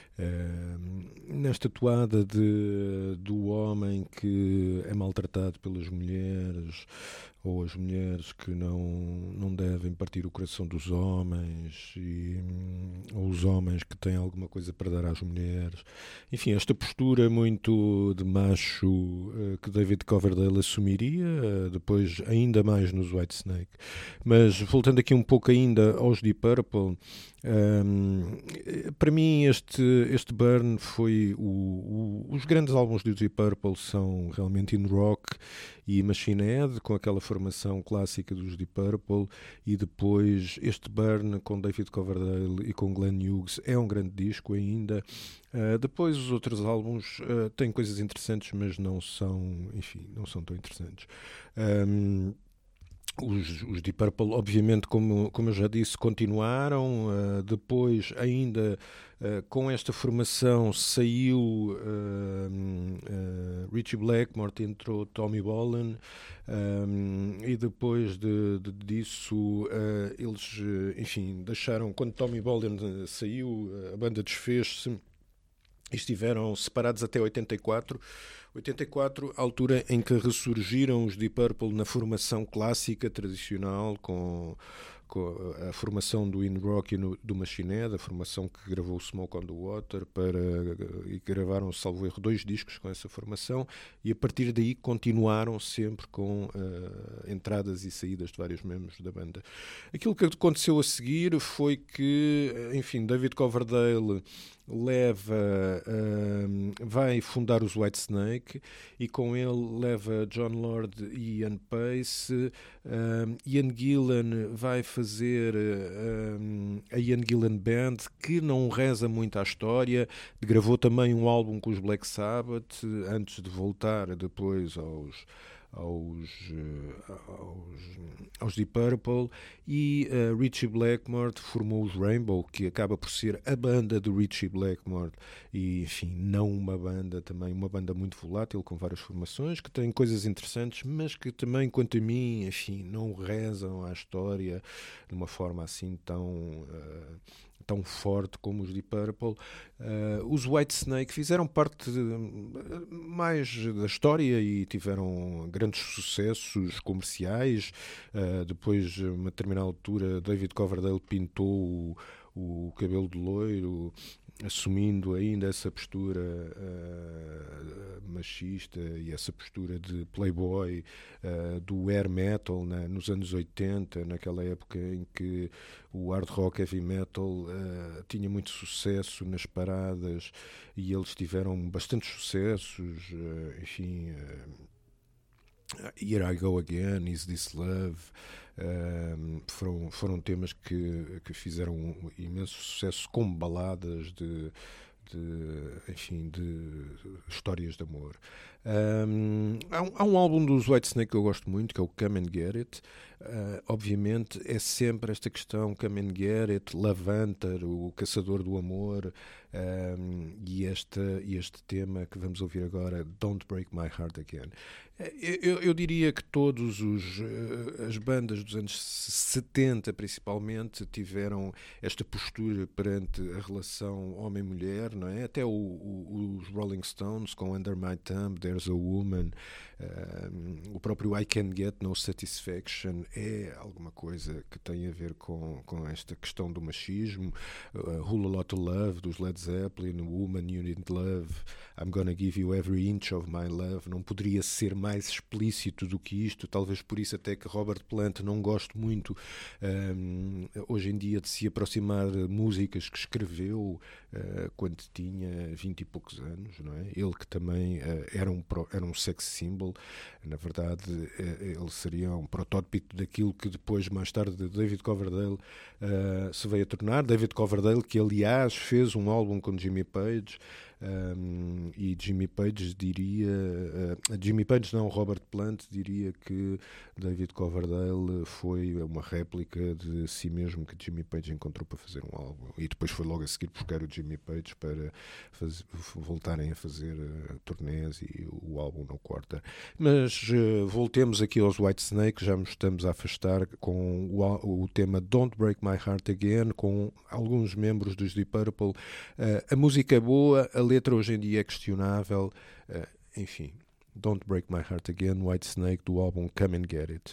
Uh, nesta toada de, do homem que é maltratado pelas mulheres, ou as mulheres que não, não devem partir o coração dos homens, e, ou os homens que têm alguma coisa para dar às mulheres. Enfim, esta postura muito de macho uh, que David Coverdale assumiria, uh, depois ainda mais nos Whitesnake. Mas voltando aqui um pouco ainda aos Deep Purple, um, para mim este, este Burn foi o, o, os grandes álbuns do Deep Purple são realmente In Rock e Machine Head, com aquela formação clássica dos Deep Purple, e depois este Burn com David Coverdale e com Glenn Hughes é um grande disco ainda. Uh, depois os outros álbuns uh, têm coisas interessantes, mas não são, enfim, não são tão interessantes. Um, Os, os Deep Purple, obviamente, como, como eu já disse, continuaram. Uh, depois, ainda uh, com esta formação, saiu uh, uh, Ritchie Blackmore, entrou Tommy Bolin, um, e depois de, de, disso, uh, eles, enfim, deixaram. Quando Tommy Bolin saiu, a banda desfez-se e estiveram separados até oitenta e quatro. oitenta e quatro, a altura em que ressurgiram os Deep Purple na formação clássica, tradicional, com, com a formação do In Rock e no, do Machine Head, a formação que gravou Smoke on the Water, para, e gravaram, salvo erro, dois discos com essa formação, e a partir daí continuaram sempre com uh, entradas e saídas de vários membros da banda. Aquilo que aconteceu a seguir foi que, enfim, David Coverdale leva, um, vai fundar os Whitesnake, e com ele leva John Lord e Ian Pace. um, Ian Gillan vai fazer um, a Ian Gillan Band, que não reza muito à história, gravou também um álbum com os Black Sabbath antes de voltar depois aos Aos, aos, aos Deep Purple, e uh, Ritchie Blackmore formou os Rainbow, que acaba por ser a banda de Ritchie Blackmore, e enfim, não uma banda, também uma banda muito volátil, com várias formações, que tem coisas interessantes, mas que também, quanto a mim, enfim, não rezam à história de uma forma assim tão... Uh, tão forte como os Deep Purple. Uh, os Whitesnake fizeram parte de, mais da história e tiveram grandes sucessos comerciais. Uh, depois, a uma determinada altura, David Coverdale pintou o, o cabelo de loiro, assumindo ainda essa postura uh, machista e essa postura de playboy uh, do hair metal, né, nos anos oitenta, naquela época em que o hard rock heavy metal uh, tinha muito sucesso nas paradas, e eles tiveram bastantes sucessos, uh, enfim... Uh, Here I Go Again, Is This Love, um, foram, foram temas que, que fizeram um imenso sucesso como baladas de, de, enfim, de histórias de amor. Um, há, um, há um álbum dos Whitesnake que eu gosto muito, que é o Come and Get It. Uh, obviamente é sempre esta questão, Come and Get It, Levanter, o caçador do amor, um, e, este, e este tema que vamos ouvir agora, Don't Break My Heart Again. Eu, eu diria que todas as bandas dos anos setenta, principalmente, tiveram esta postura perante a relação homem-mulher, não é? Até o, o, os Rolling Stones, com Under My Thumb, There's a Woman, um, o próprio I Can't Get No Satisfaction, é alguma coisa que tem a ver com, com esta questão do machismo. uh, Whole Lotta Love, dos Led Zeppelin, Woman You Need Love, I'm Gonna Give You Every Inch of My Love, não poderia ser mais mais explícito do que isto, talvez por isso até que Robert Plant não gosto muito um, hoje em dia de se aproximar de músicas que escreveu uh, quando tinha vinte e poucos anos, não é? Ele que também uh, era, um, era um sex symbol, na verdade uh, ele seria um protótipo daquilo que depois, mais tarde, David Coverdale uh, se veio a tornar. David Coverdale, que aliás fez um álbum com Jimmy Page, Um, e Jimmy Page diria, uh, Jimmy Page não, Robert Plant diria que David Coverdale foi uma réplica de si mesmo que Jimmy Page encontrou para fazer um álbum, e depois foi logo a seguir buscar o Jimmy Page para fazer, voltarem a fazer uh, turnés, e o, o álbum não corta. Mas uh, voltemos aqui aos Whitesnake, já nos estamos a afastar com o, o tema Don't Break My Heart Again, com alguns membros dos Deep Purple. Uh, a música é boa, a letra hoje em dia é questionável, uh, enfim. Don't Break My Heart Again, Whitesnake, do álbum Come and Get It.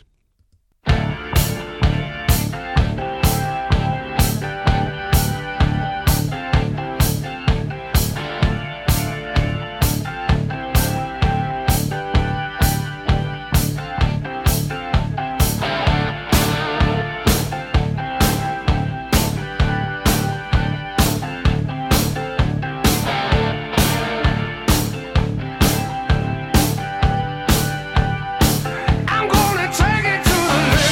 I'm gonna take it to the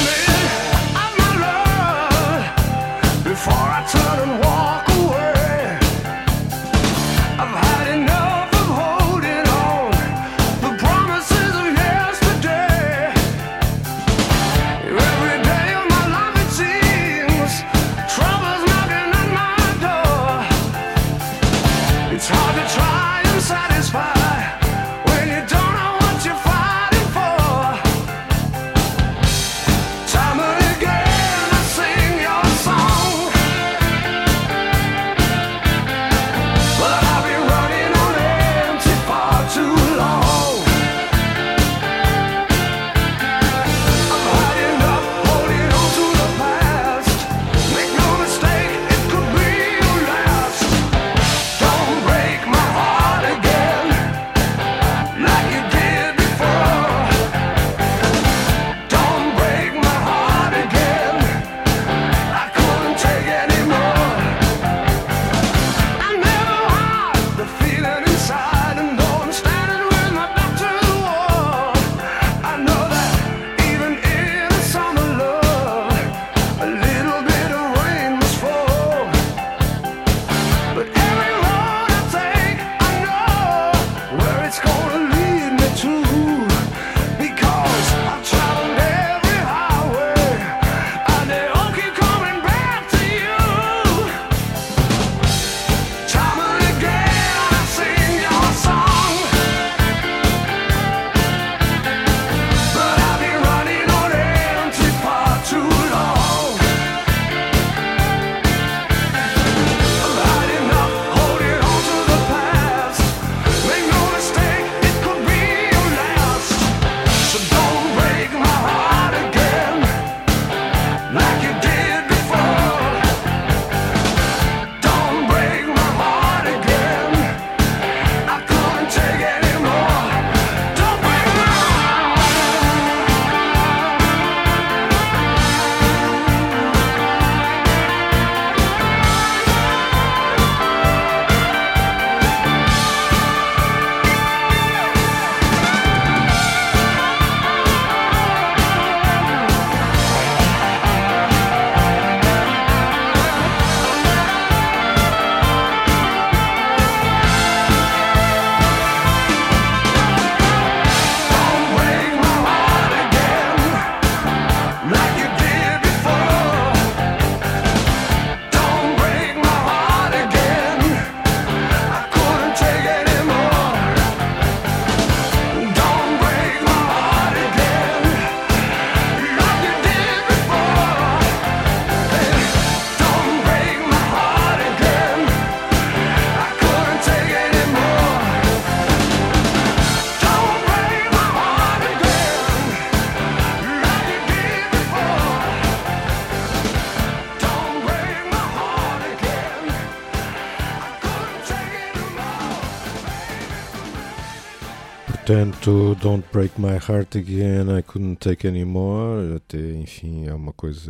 Portanto, Don't Break My Heart Again, I Couldn't Take Anymore, até, enfim, é uma coisa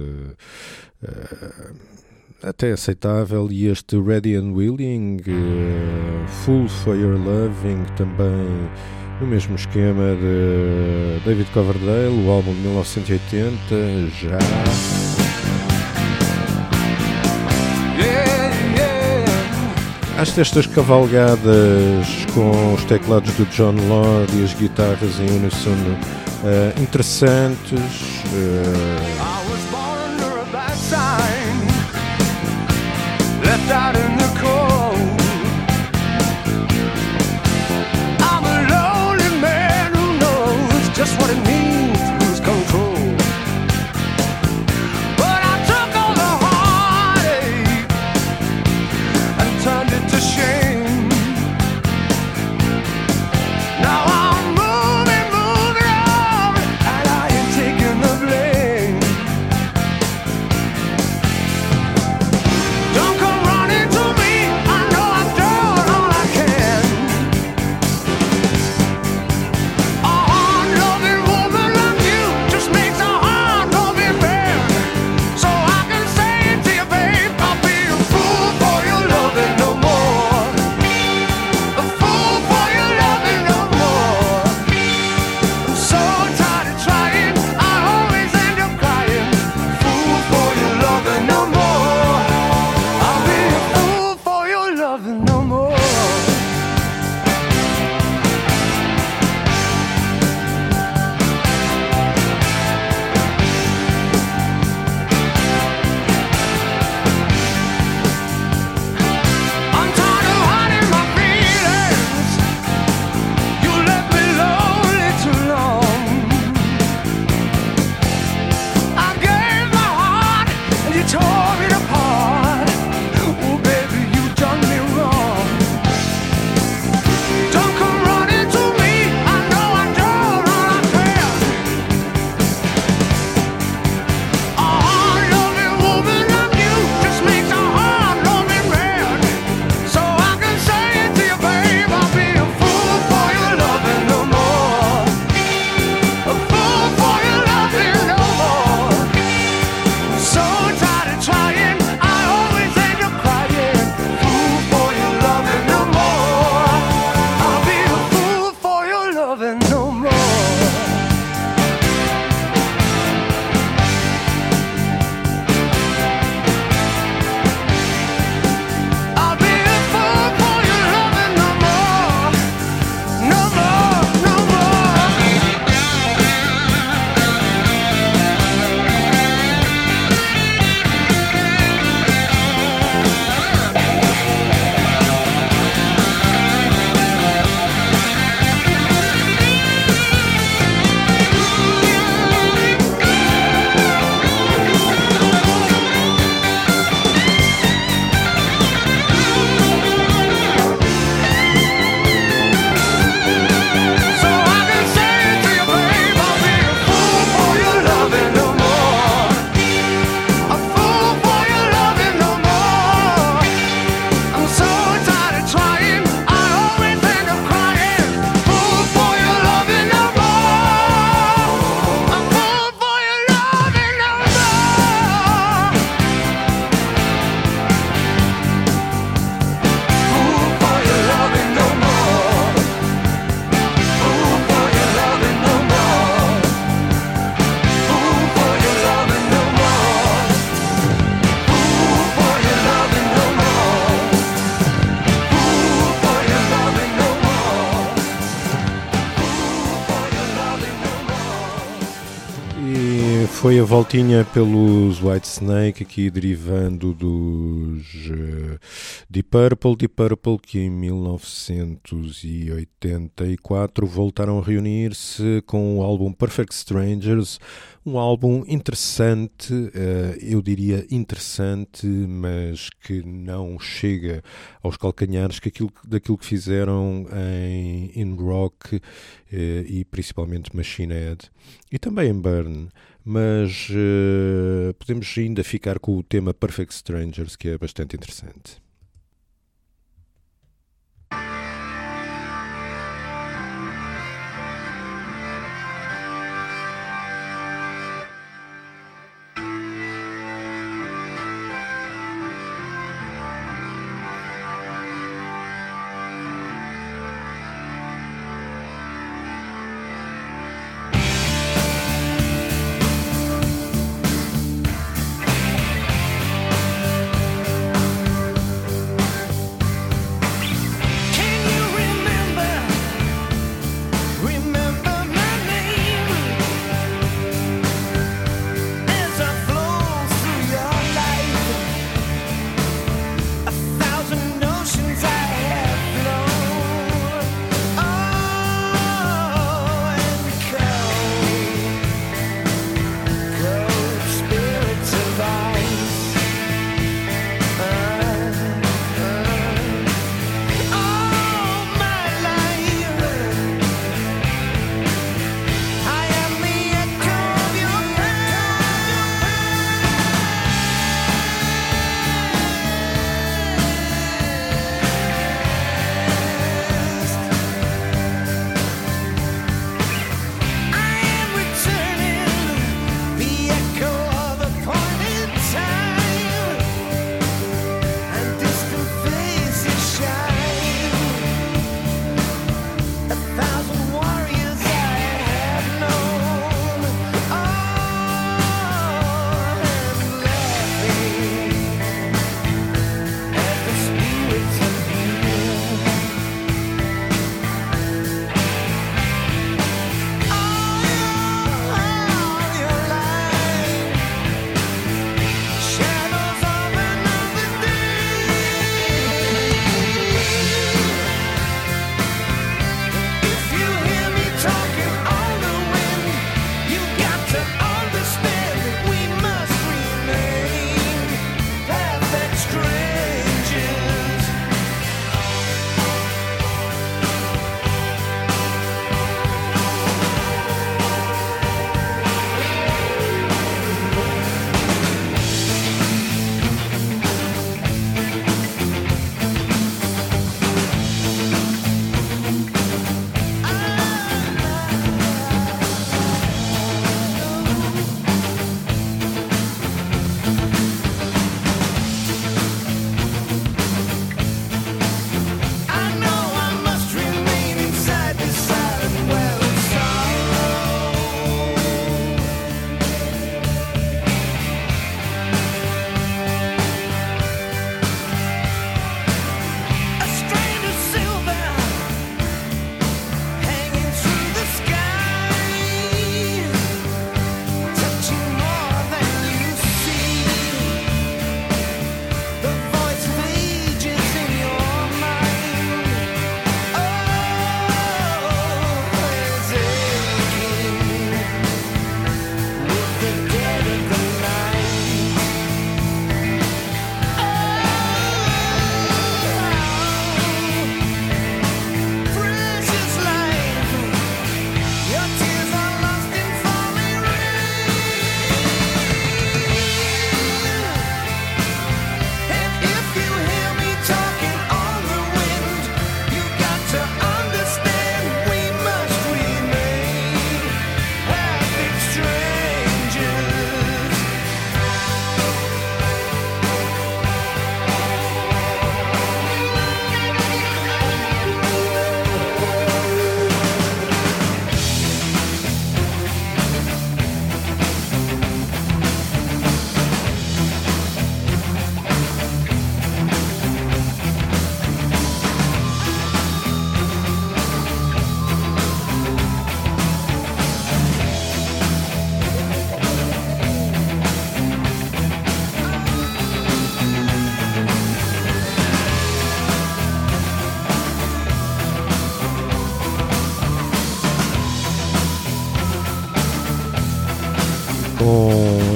uh, até aceitável. E este Ready and Willing, uh, Fool for Your Loving, também no mesmo esquema de David Coverdale, o álbum de mil novecentos e oitenta, já... Acho estas cavalgadas com os teclados do John Lord e as guitarras em uníssono uh, interessantes. Uh... I was born under a bad sign, left out in the cold. I'm a lonely man who knows just what it means to lose control. But I took all the heartache and turned it to shame. Now I'm moving, moving on, and I ain't taking the blame. Don't come running to me, I know I've done all I can. A hard-loving woman like you just makes a hard-loving man. So I can say it to you, babe, I'll be a fool for your loving no more. A fool for your loving no more. I'm so tired of trying, I always end up crying. Fool for your loving no more. I'll be a fool for your loving no more. I'm tired of hiding my feelings. You left me lonely too long. I gave my heart and you tore it apart. Oh baby, you done me wrong. Don't come running to me, I know I don't all I can. A hard-loving woman like you just makes a hard-loving man. So I can say it to you, babe, I'll be a fool for your loving no more. A fool for your loving no more. So tired of trying, I always end up crying. Fool for your loving no more. I'll be a fool for your loving no more. I'll be a fool for your loving no more. No more, no more. So I can say it to you, babe, I'll be a fool for your loving no more. A fool for your loving no more. I'm so tired of trying, I always end up crying. Fool for your loving no more. A fool for your loving no more. Fool for your loving no more. Fool for your loving no more. Fool for your loving no more. Fool for your loving no more. Fool for your loving no more. Fool for your loving no more. E foi a voltinha pelos Whitesnake, aqui derivando dos uh, Deep Purple. Deep Purple que em mil novecentos e oitenta e quatro voltaram a reunir-se com o álbum Perfect Strangers, um álbum interessante, uh, eu diria interessante, mas que não chega aos calcanhares que aquilo, daquilo que fizeram em In Rock uh, e principalmente Machine Head e também em Burn. Mas uh, podemos ainda ficar com o tema Perfect Strangers, que é bastante interessante.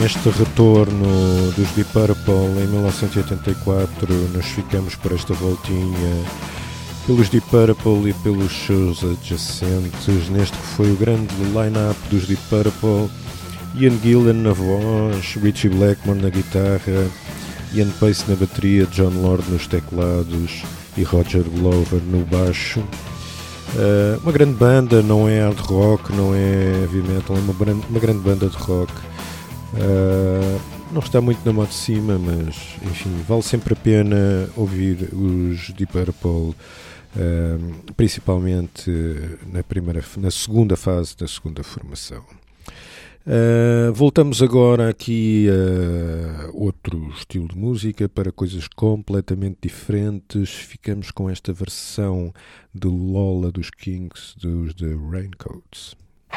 este retorno dos Deep Purple em mil novecentos e oitenta e quatro, nós ficamos por esta voltinha pelos Deep Purple e pelos seus adjacentes, neste que foi o grande line-up dos Deep Purple: Ian Gillan na voz, Ritchie Blackmore na guitarra, Ian Pace na bateria, John Lord nos teclados e Roger Glover no baixo. Uh, uma grande banda, não é hard rock, não é heavy metal, é uma, uma grande banda de rock. Uh, não está muito na moda de cima, mas enfim, vale sempre a pena ouvir os Deep Purple, uh, principalmente na, primeira, na segunda fase da segunda formação. Uh, voltamos agora aqui a outro estilo de música, para coisas completamente diferentes. Ficamos com esta versão de Lola dos Kinks, dos The Raincoats.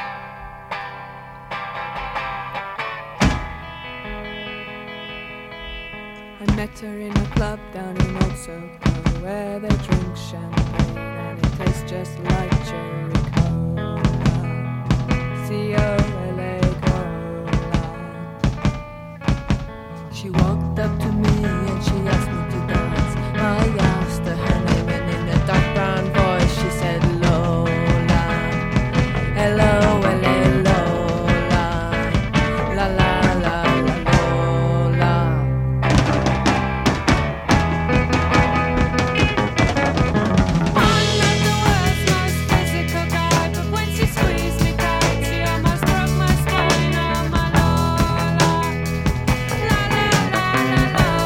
I met her in a club down in Old Soho, where they drink champagne and it tastes just like cherry cola. C O L A She walked up to me and she asked me to dance. I asked her her name and in a dark brown voice she said Lola. Hello, hello, Lola. La la la la Lola. I'm not the world's most physical guy, but when she squeezed me tight, she almost broke my spine. Oh my Lola. La la la la la.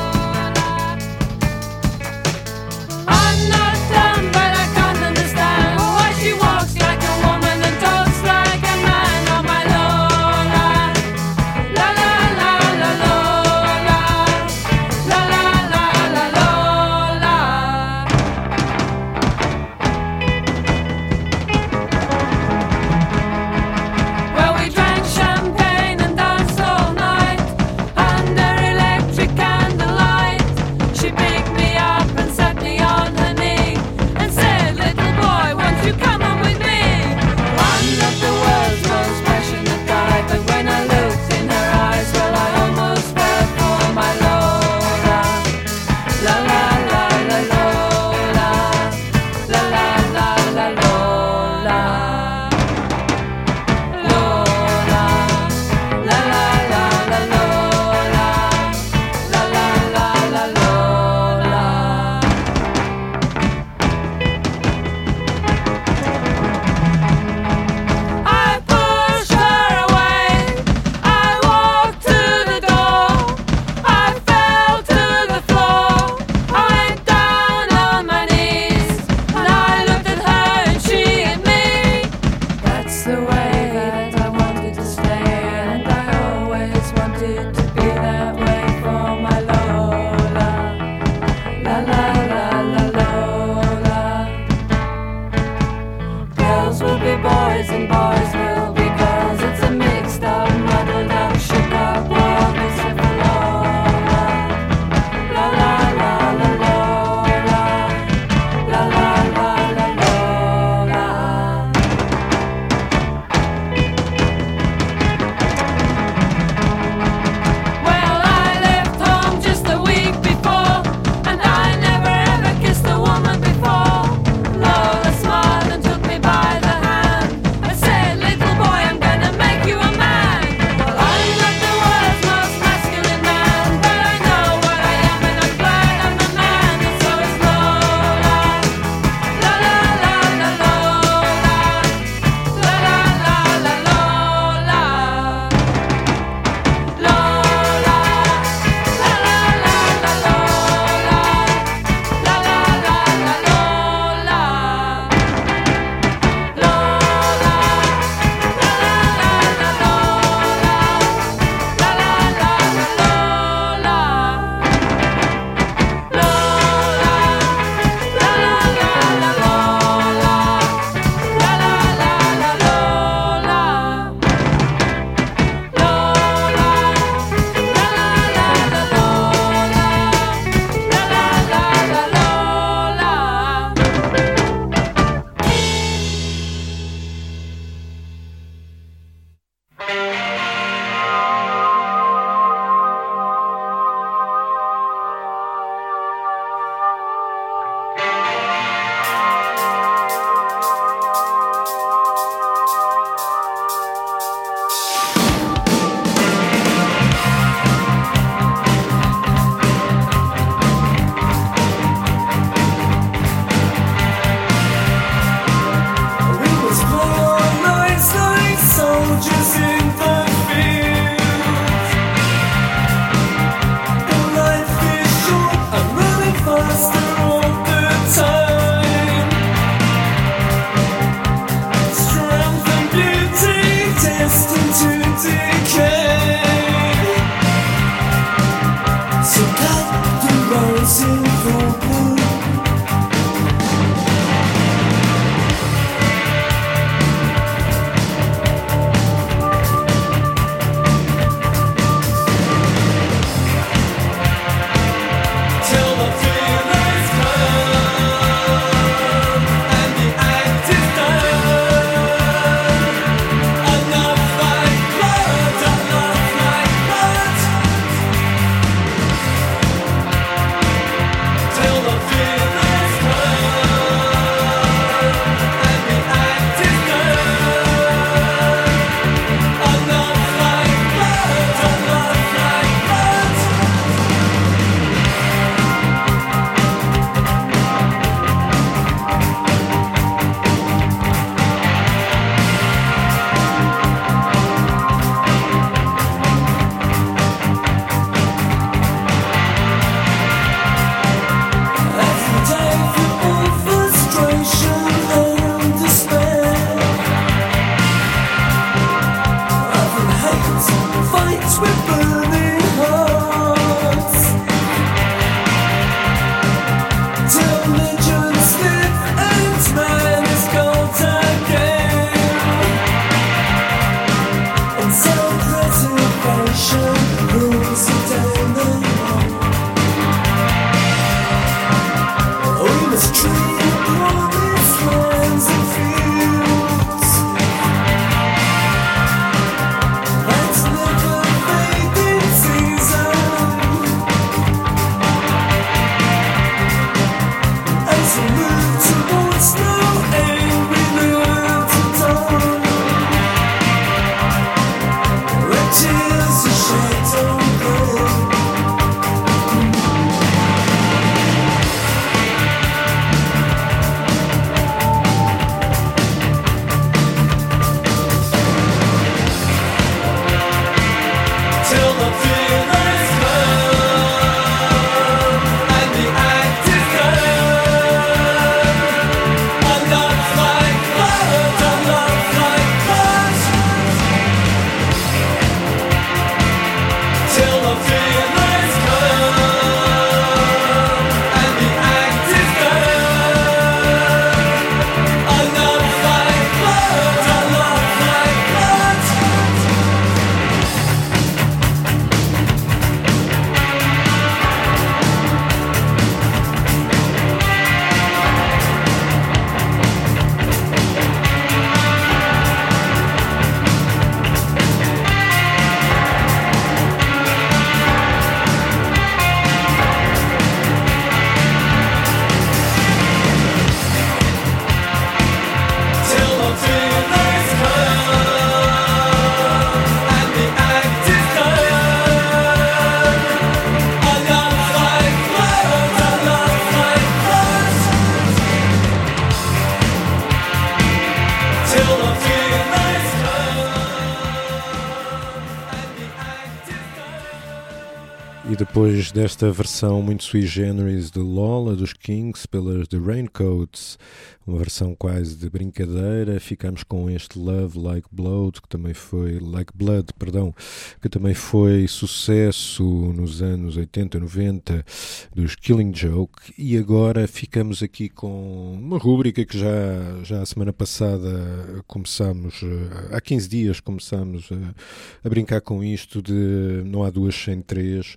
depois desta versão muito sui generis de Lola dos Kings pelas The Raincoats, uma versão quase de brincadeira, ficamos com este Love Like Blood, que também foi Like Blood, perdão, que também foi sucesso nos anos oitenta, noventa dos Killing Joke, e agora ficamos aqui com uma rúbrica que já, já a semana passada começámos, há quinze dias começámos a, a brincar com isto de não há duas sem três.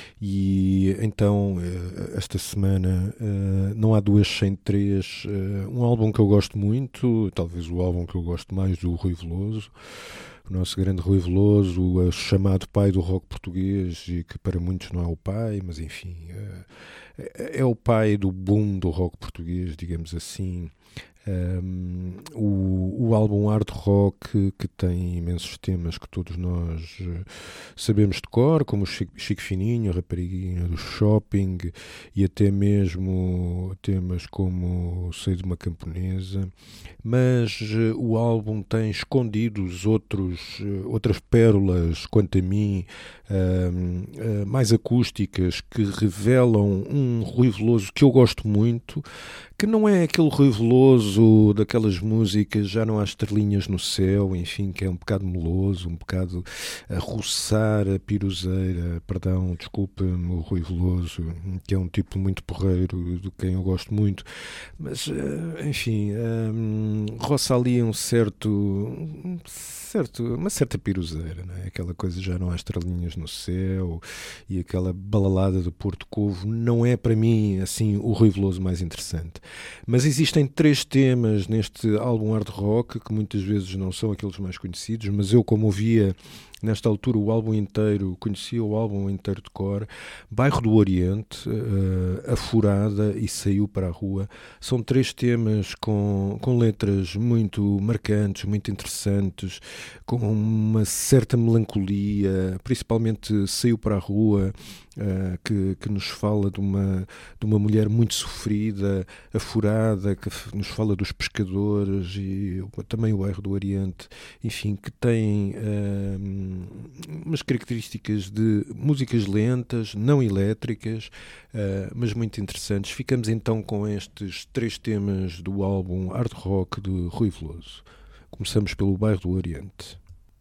E então esta semana não há duas sem três, um álbum que eu gosto muito, talvez o álbum que eu gosto mais do Rui Veloso, o nosso grande Rui Veloso, chamado pai do rock português, e que para muitos não é o pai, mas enfim é, é o pai do boom do rock português, digamos assim. Um, o, o álbum Hard Rock, que tem imensos temas que todos nós uh, sabemos de cor, como o Chico, Chico Fininho, a Rapariguinha do Shopping, e até mesmo temas como Sei de uma Camponesa, mas uh, o álbum tem escondidos outros, uh, outras pérolas, quanto a mim, uh, uh, mais acústicas, que revelam um Rui Veloso que eu gosto muito, que não é aquele Rui Veloso daquelas músicas Já Não Há Estrelinhas no Céu, enfim, que é um bocado meloso, um bocado a roçar a piruzeira, perdão, desculpa-me o Rui Veloso, que é um tipo muito porreiro, de quem eu gosto muito, mas, enfim, um, roça ali um certo, um certo, uma certa piruzeira, não é? Aquela coisa Já Não Há Estrelinhas no Céu e aquela balalada do Porto Covo não é para mim, assim, o Rui Veloso mais interessante. Mas existem três temas neste álbum Hard Rock que muitas vezes não são aqueles mais conhecidos, mas eu, como ouvia nesta altura o álbum inteiro, conhecia o álbum inteiro de cor, Bairro do Oriente, uh, A Furada e Saiu para a Rua, são três temas com, com letras muito marcantes, muito interessantes, com uma certa melancolia, principalmente Saiu para a Rua, Uh, que, que nos fala de uma, de uma mulher muito sofrida, A Furada, que nos fala dos pescadores, e também o Bairro do Oriente, enfim, que tem uh, umas características de músicas lentas, não elétricas, uh, mas muito interessantes. Ficamos então com estes três temas do álbum Hard Rock de Rui Veloso. Começamos pelo Bairro do Oriente.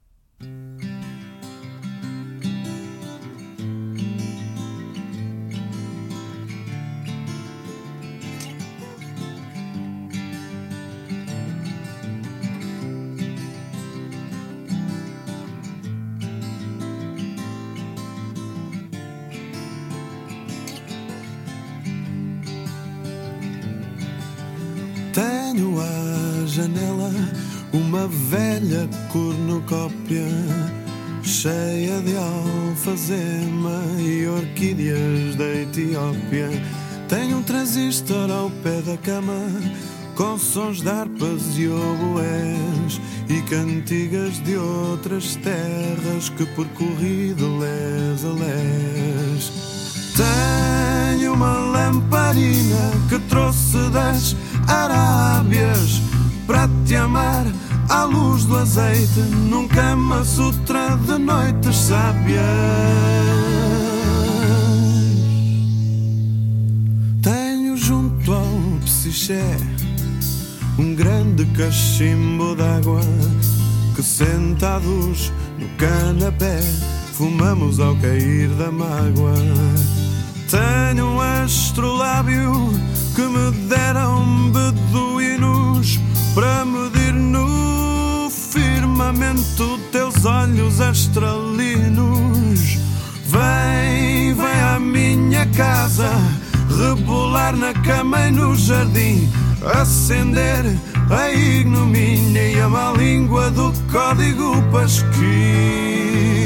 Tenho à janela uma velha cornucópia cheia de alfazema e orquídeas da Etiópia. Tenho um transistor ao pé da cama com sons de harpas e oboés e cantigas de outras terras que percorri de les a les. Tenho uma lamparina que trouxe das Arábias para te amar à luz do azeite num Kama Sutra de noites sábias. Tenho junto ao Psiché um grande cachimbo d'água que sentados no canapé fumamos ao cair da mágoa. Tenho um astrolábio que me deram beduínos para medir no firmamento teus olhos astralinos. Vem, vem à minha casa, rebolar na cama e no jardim, acender a ignomínia e a má língua do código pasquim.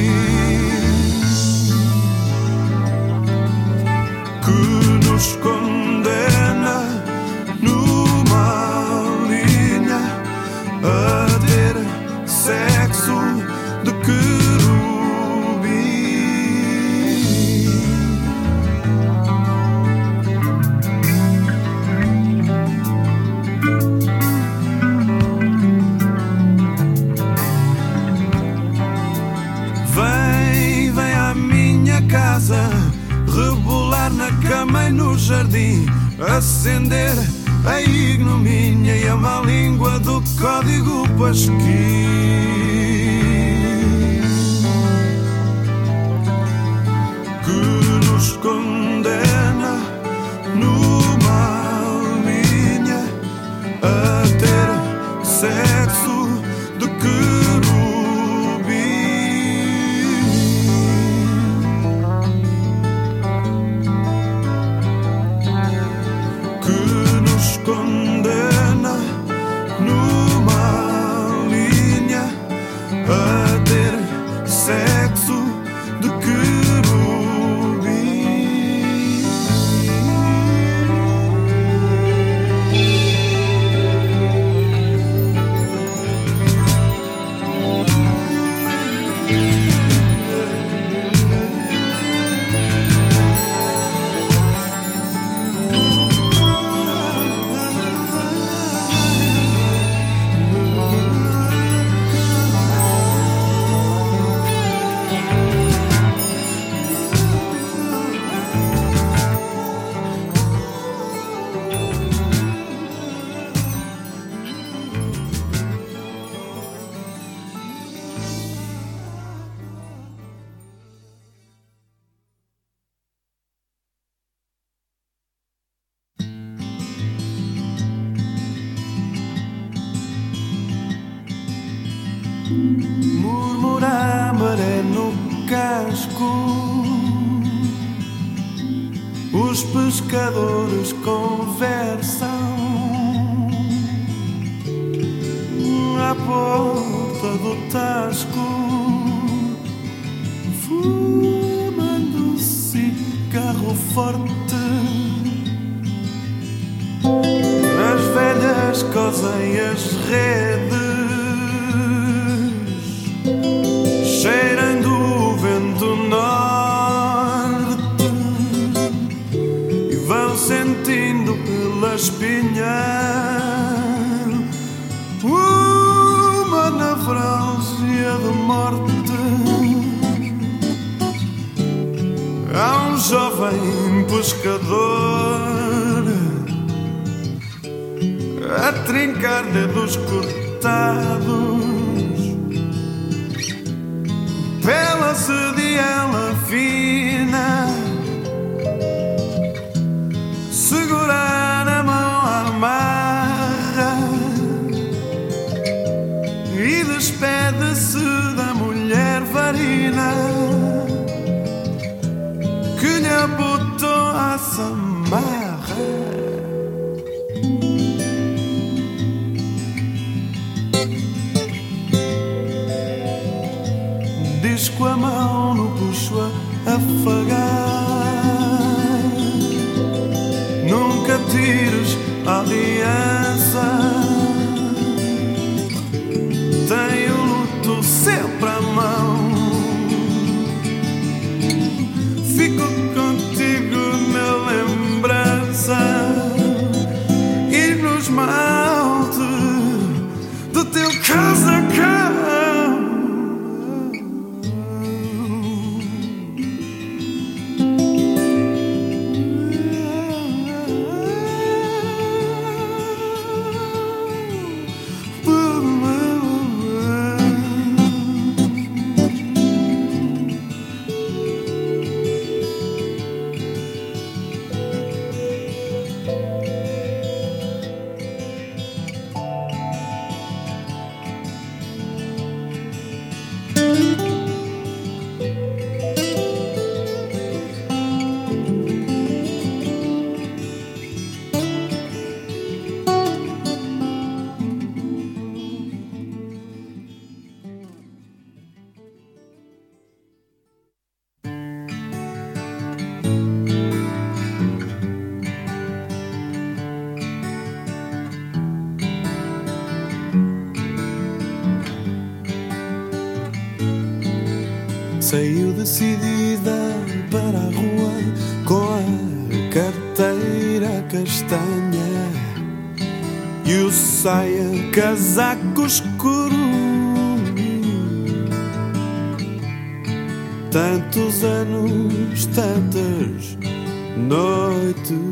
Que nos condena numa linha a ter sexo de querubim. Vem, vem à minha casa, jardim, acender a ignomínia e a má língua do código pasquim, que nos condena numa linha a ter sexo de querubim, que nos condena numa linha a ter sexo de querubim. Murmura a maré no casco, os pescadores conversam à porta do tasco, fumando cigarro forte. As velhas cosem as redes, cheirando o vento norte, e vão sentindo pela espinha uma naufrágia de morte. Há um jovem pescador a trincar dedos cortados pela sediela fina, segurar a mão à amarra e despede-se da mulher varina que lhe abotou a samarra. Diz com a mão no puxo a afagar, nunca tires a aliança, tem o luto sempre à mão. Fico contigo na lembrança e no esmalte do teu casacão. Saiu decidida para a rua com a carteira castanha e o saia casaco escuro. Tantos anos, tantas noites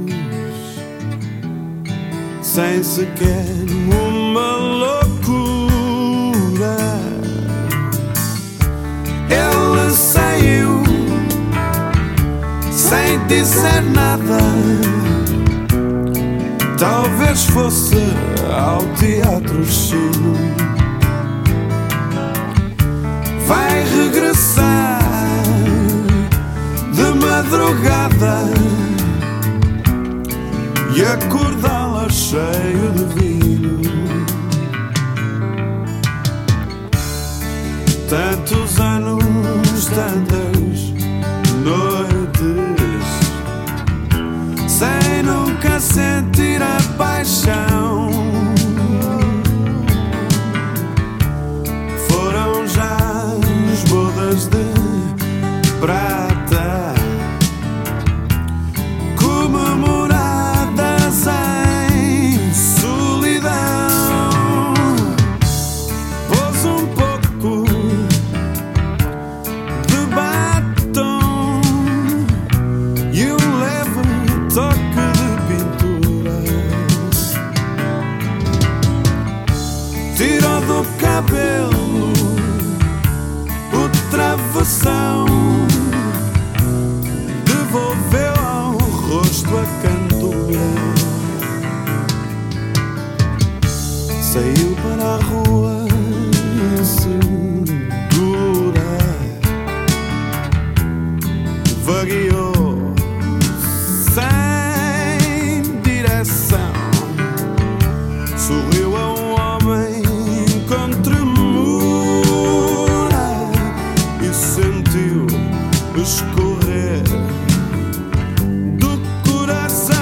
sem sequer uma loucura. Ele saiu sem dizer nada. Talvez fosse ao teatro chino. Vai regressar de madrugada e acordá-la cheio de vinho. Tantos anos, tantas noites sem nunca sentir a paixão. Foram já as bodas de prata, comemoradas em solidão. Pôs um pouco de batom e um leve toque de pintura. Tirou do cabelo o travessão, devolveu ao rosto a cantora. Saiu para a rua segura, vagueou sem direção, sorriu a um homem com tremura e sentiu escorrer do coração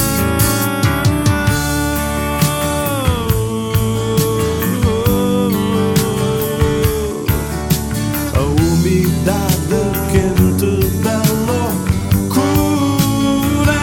a umidade quente da loucura.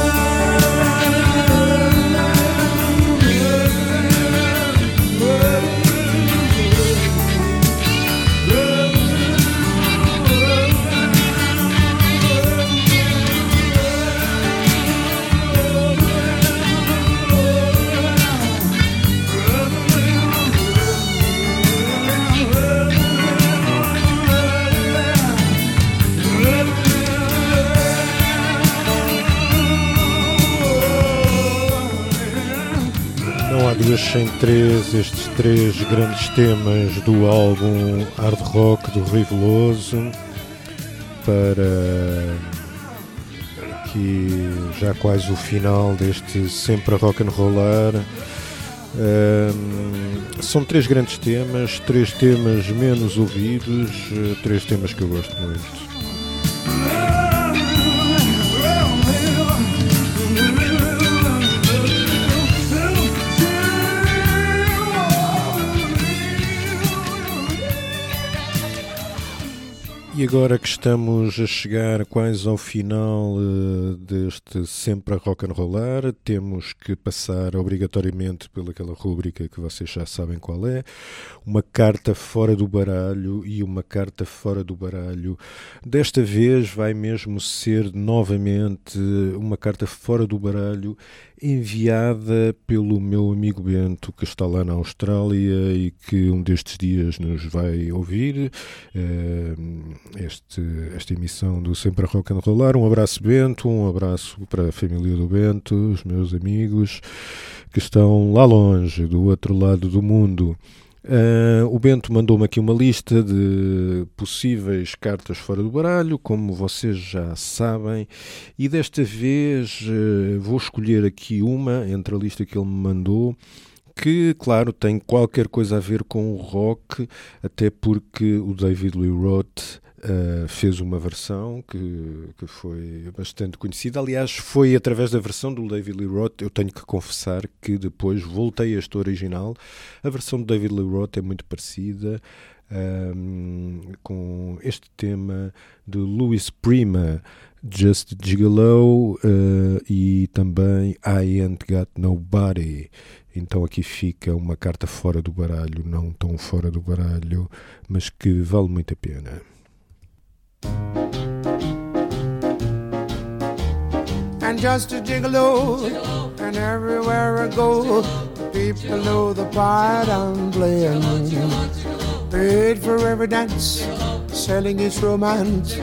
Não há duas sem três, estes três grandes temas do álbum Hard Rock do Rui Veloso, para aqui já quase o final deste Sempre a Rock and Rollar. Um, são três grandes temas, três temas menos ouvidos, três temas que eu gosto muito. E agora que estamos a chegar quase ao final uh, deste Sempre a Rock and Rollar, temos que passar obrigatoriamente pelaquela rúbrica que vocês já sabem qual é, uma carta fora do baralho. E uma carta fora do baralho desta vez vai mesmo ser novamente uma carta fora do baralho enviada pelo meu amigo Bento, que está lá na Austrália e que um destes dias nos vai ouvir uh, este, esta emissão do Sempre a Rock and Rollar. Um abraço, Bento, um abraço para a família do Bento, os meus amigos que estão lá longe, do outro lado do mundo. Uh, o Bento mandou-me aqui uma lista de possíveis cartas fora do baralho, como vocês já sabem, e desta vez uh, vou escolher aqui uma entre a lista que ele me mandou, que, claro, tem qualquer coisa a ver com o rock, até porque o David Lee Roth Uh, fez uma versão que, que foi bastante conhecida. Aliás, foi através da versão do David Lee Roth, eu tenho que confessar que depois voltei a este original. A versão do David Lee Roth é muito parecida um, com este tema de Louis Prima, Just Gigolo, uh, e também I Ain't Got Nobody. Então aqui fica uma carta fora do baralho, não tão fora do baralho, mas que vale muito a pena. and just a gigolo. And everywhere I go, people know the part I'm playing. Paid for every dance, selling its romance.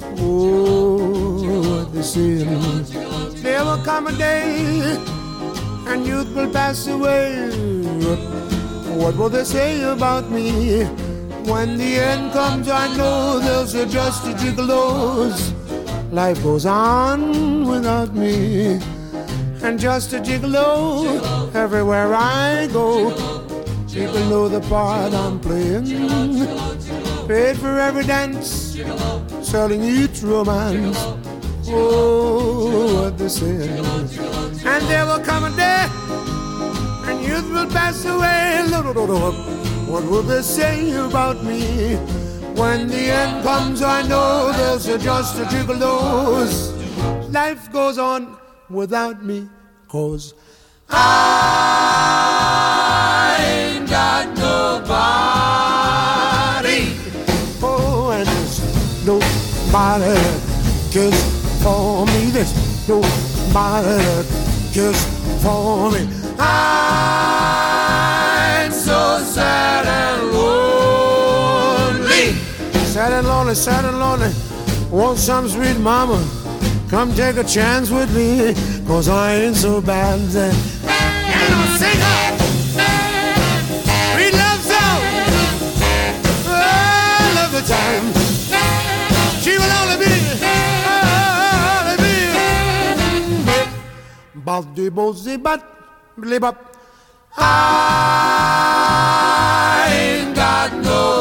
Oh, what they saying. There will come a day, and youth will pass away. What will they say about me? When the end comes, I know they'll say just a gigolos. Life goes on without me, and just a gigolo. Everywhere I go, people know the part I'm playing. Paid for every dance, selling each romance. Oh, what they say. And there will come a day, and youth will pass away. What will they say about me? When the end comes, I know there's just a gigolos. Life goes on without me, 'cause I ain't got nobody. Oh, and there's nobody that cares for me. There's nobody that cares for me. I'm so sad and lonely. Sad and lonely, sad and lonely. Want some sweet mama, come take a chance with me, 'cause I ain't so bad. And I'll sing her sweet love song. I love the time. She will only be, only be. Baldi bozi bat, blibop. I ain't got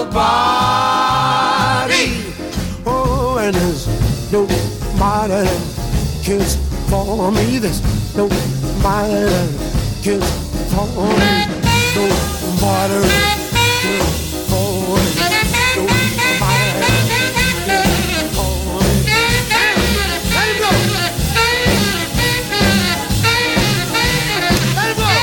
nobody. Oh, and there's nobody that cares for me. There's nobody that cares for me. Nobody that cares for me. Nobody that cares for me. Let it go. Let it go.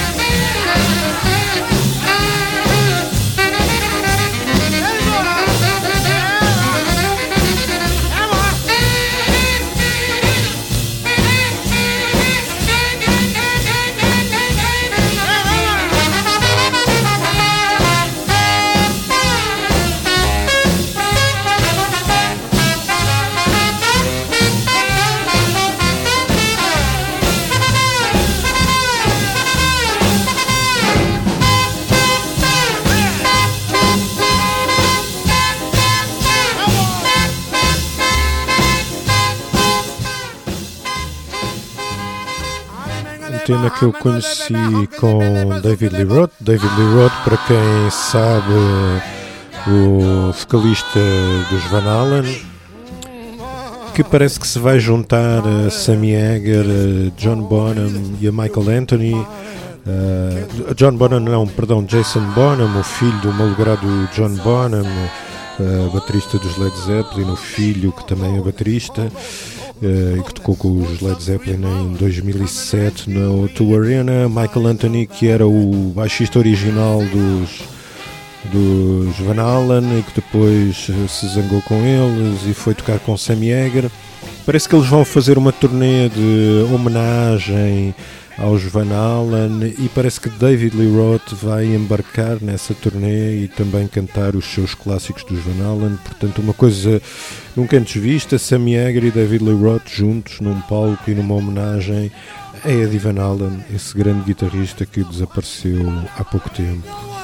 Tema que eu conheci com David Lee Roth. David Lee Roth, para quem sabe, o vocalista dos Van Halen, que parece que se vai juntar a Sammy Hagar, a John Bonham e a Michael Anthony. Uh, John Bonham, não, perdão, Jason Bonham, o filho do malogrado John Bonham, uh, baterista dos Led Zeppelin, o filho que também é baterista. Uh, e que tocou com os Led Zeppelin em dois mil e sete na O dois Arena. Michael Anthony, que era o baixista original dos, dos Van Halen e que depois se zangou com eles e foi tocar com Sammy Hagar. Parece que eles vão fazer uma turnê de homenagem aos Van Halen e parece que David Lee Roth vai embarcar nessa turnê e também cantar os seus clássicos dos Van Halen. Portanto, uma coisa nunca antes vista, Sammy Hagar e David Lee Roth juntos num palco e numa homenagem a Eddie Van Halen, esse grande guitarrista que desapareceu há pouco tempo.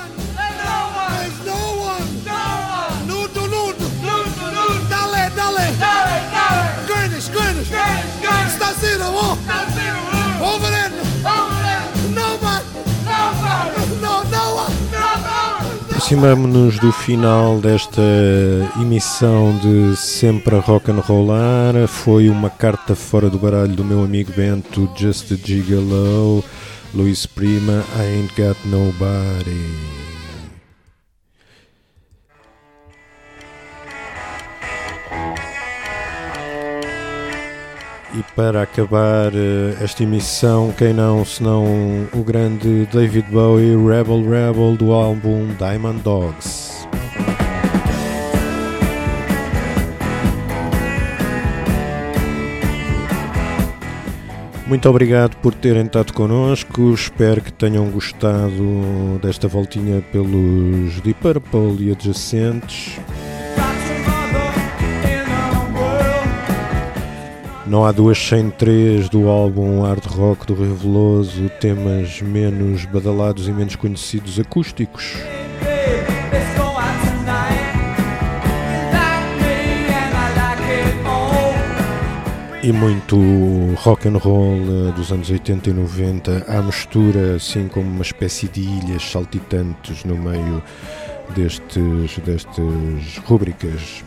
Aproximamos-nos do final desta emissão de Sempre a Rock and Rollar. Foi uma carta fora do baralho do meu amigo Bento, Just a Gigolo, Luís Prima, I Ain't Got Nobody. E para acabar esta emissão, quem não, senão o grande David Bowie, Rebel Rebel, do álbum Diamond Dogs. Muito obrigado por terem estado connosco, espero que tenham gostado desta voltinha pelos Deep Purple e adjacentes. Não há duas sem três do álbum hard rock do Rio Veloso, temas menos badalados e menos conhecidos acústicos. E muito rock and roll uh, dos anos oitenta e noventa, à mistura, assim como uma espécie de ilhas saltitantes no meio destes, destas rúbricas.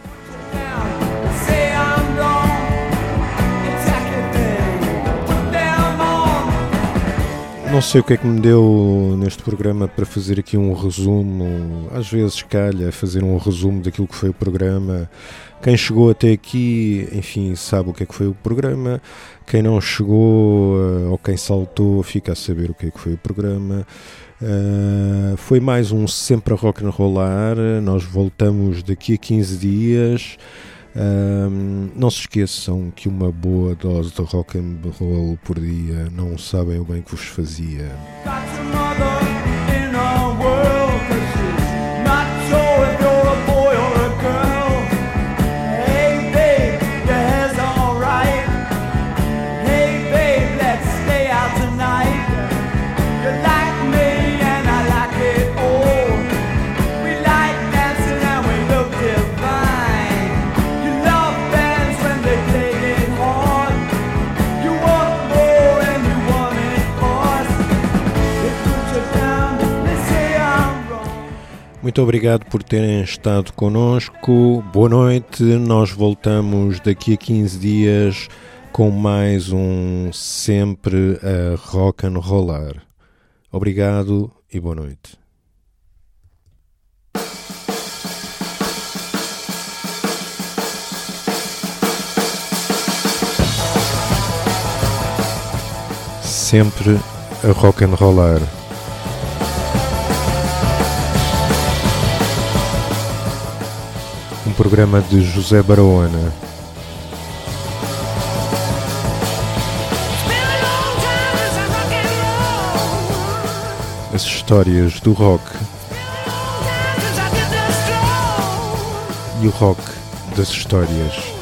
Não sei o que é que me deu neste programa para fazer aqui um resumo. Às vezes calha fazer um resumo daquilo que foi o programa. Quem chegou até aqui, enfim, sabe o que é que foi o programa. Quem não chegou ou quem saltou fica a saber o que é que foi o programa. Uh, foi mais um Sempre a Rock and Rollar. Nós voltamos daqui a quinze dias. Um, não se esqueçam que uma boa dose de rock and roll por dia não sabem o bem que vos fazia. Muito obrigado por terem estado connosco. Boa noite. Nós voltamos daqui a quinze dias com mais um Sempre a Rock and Rollar. Obrigado e boa noite. Sempre a Rock and Rollar. Um programa de José Barahona. As histórias do rock e o rock das histórias.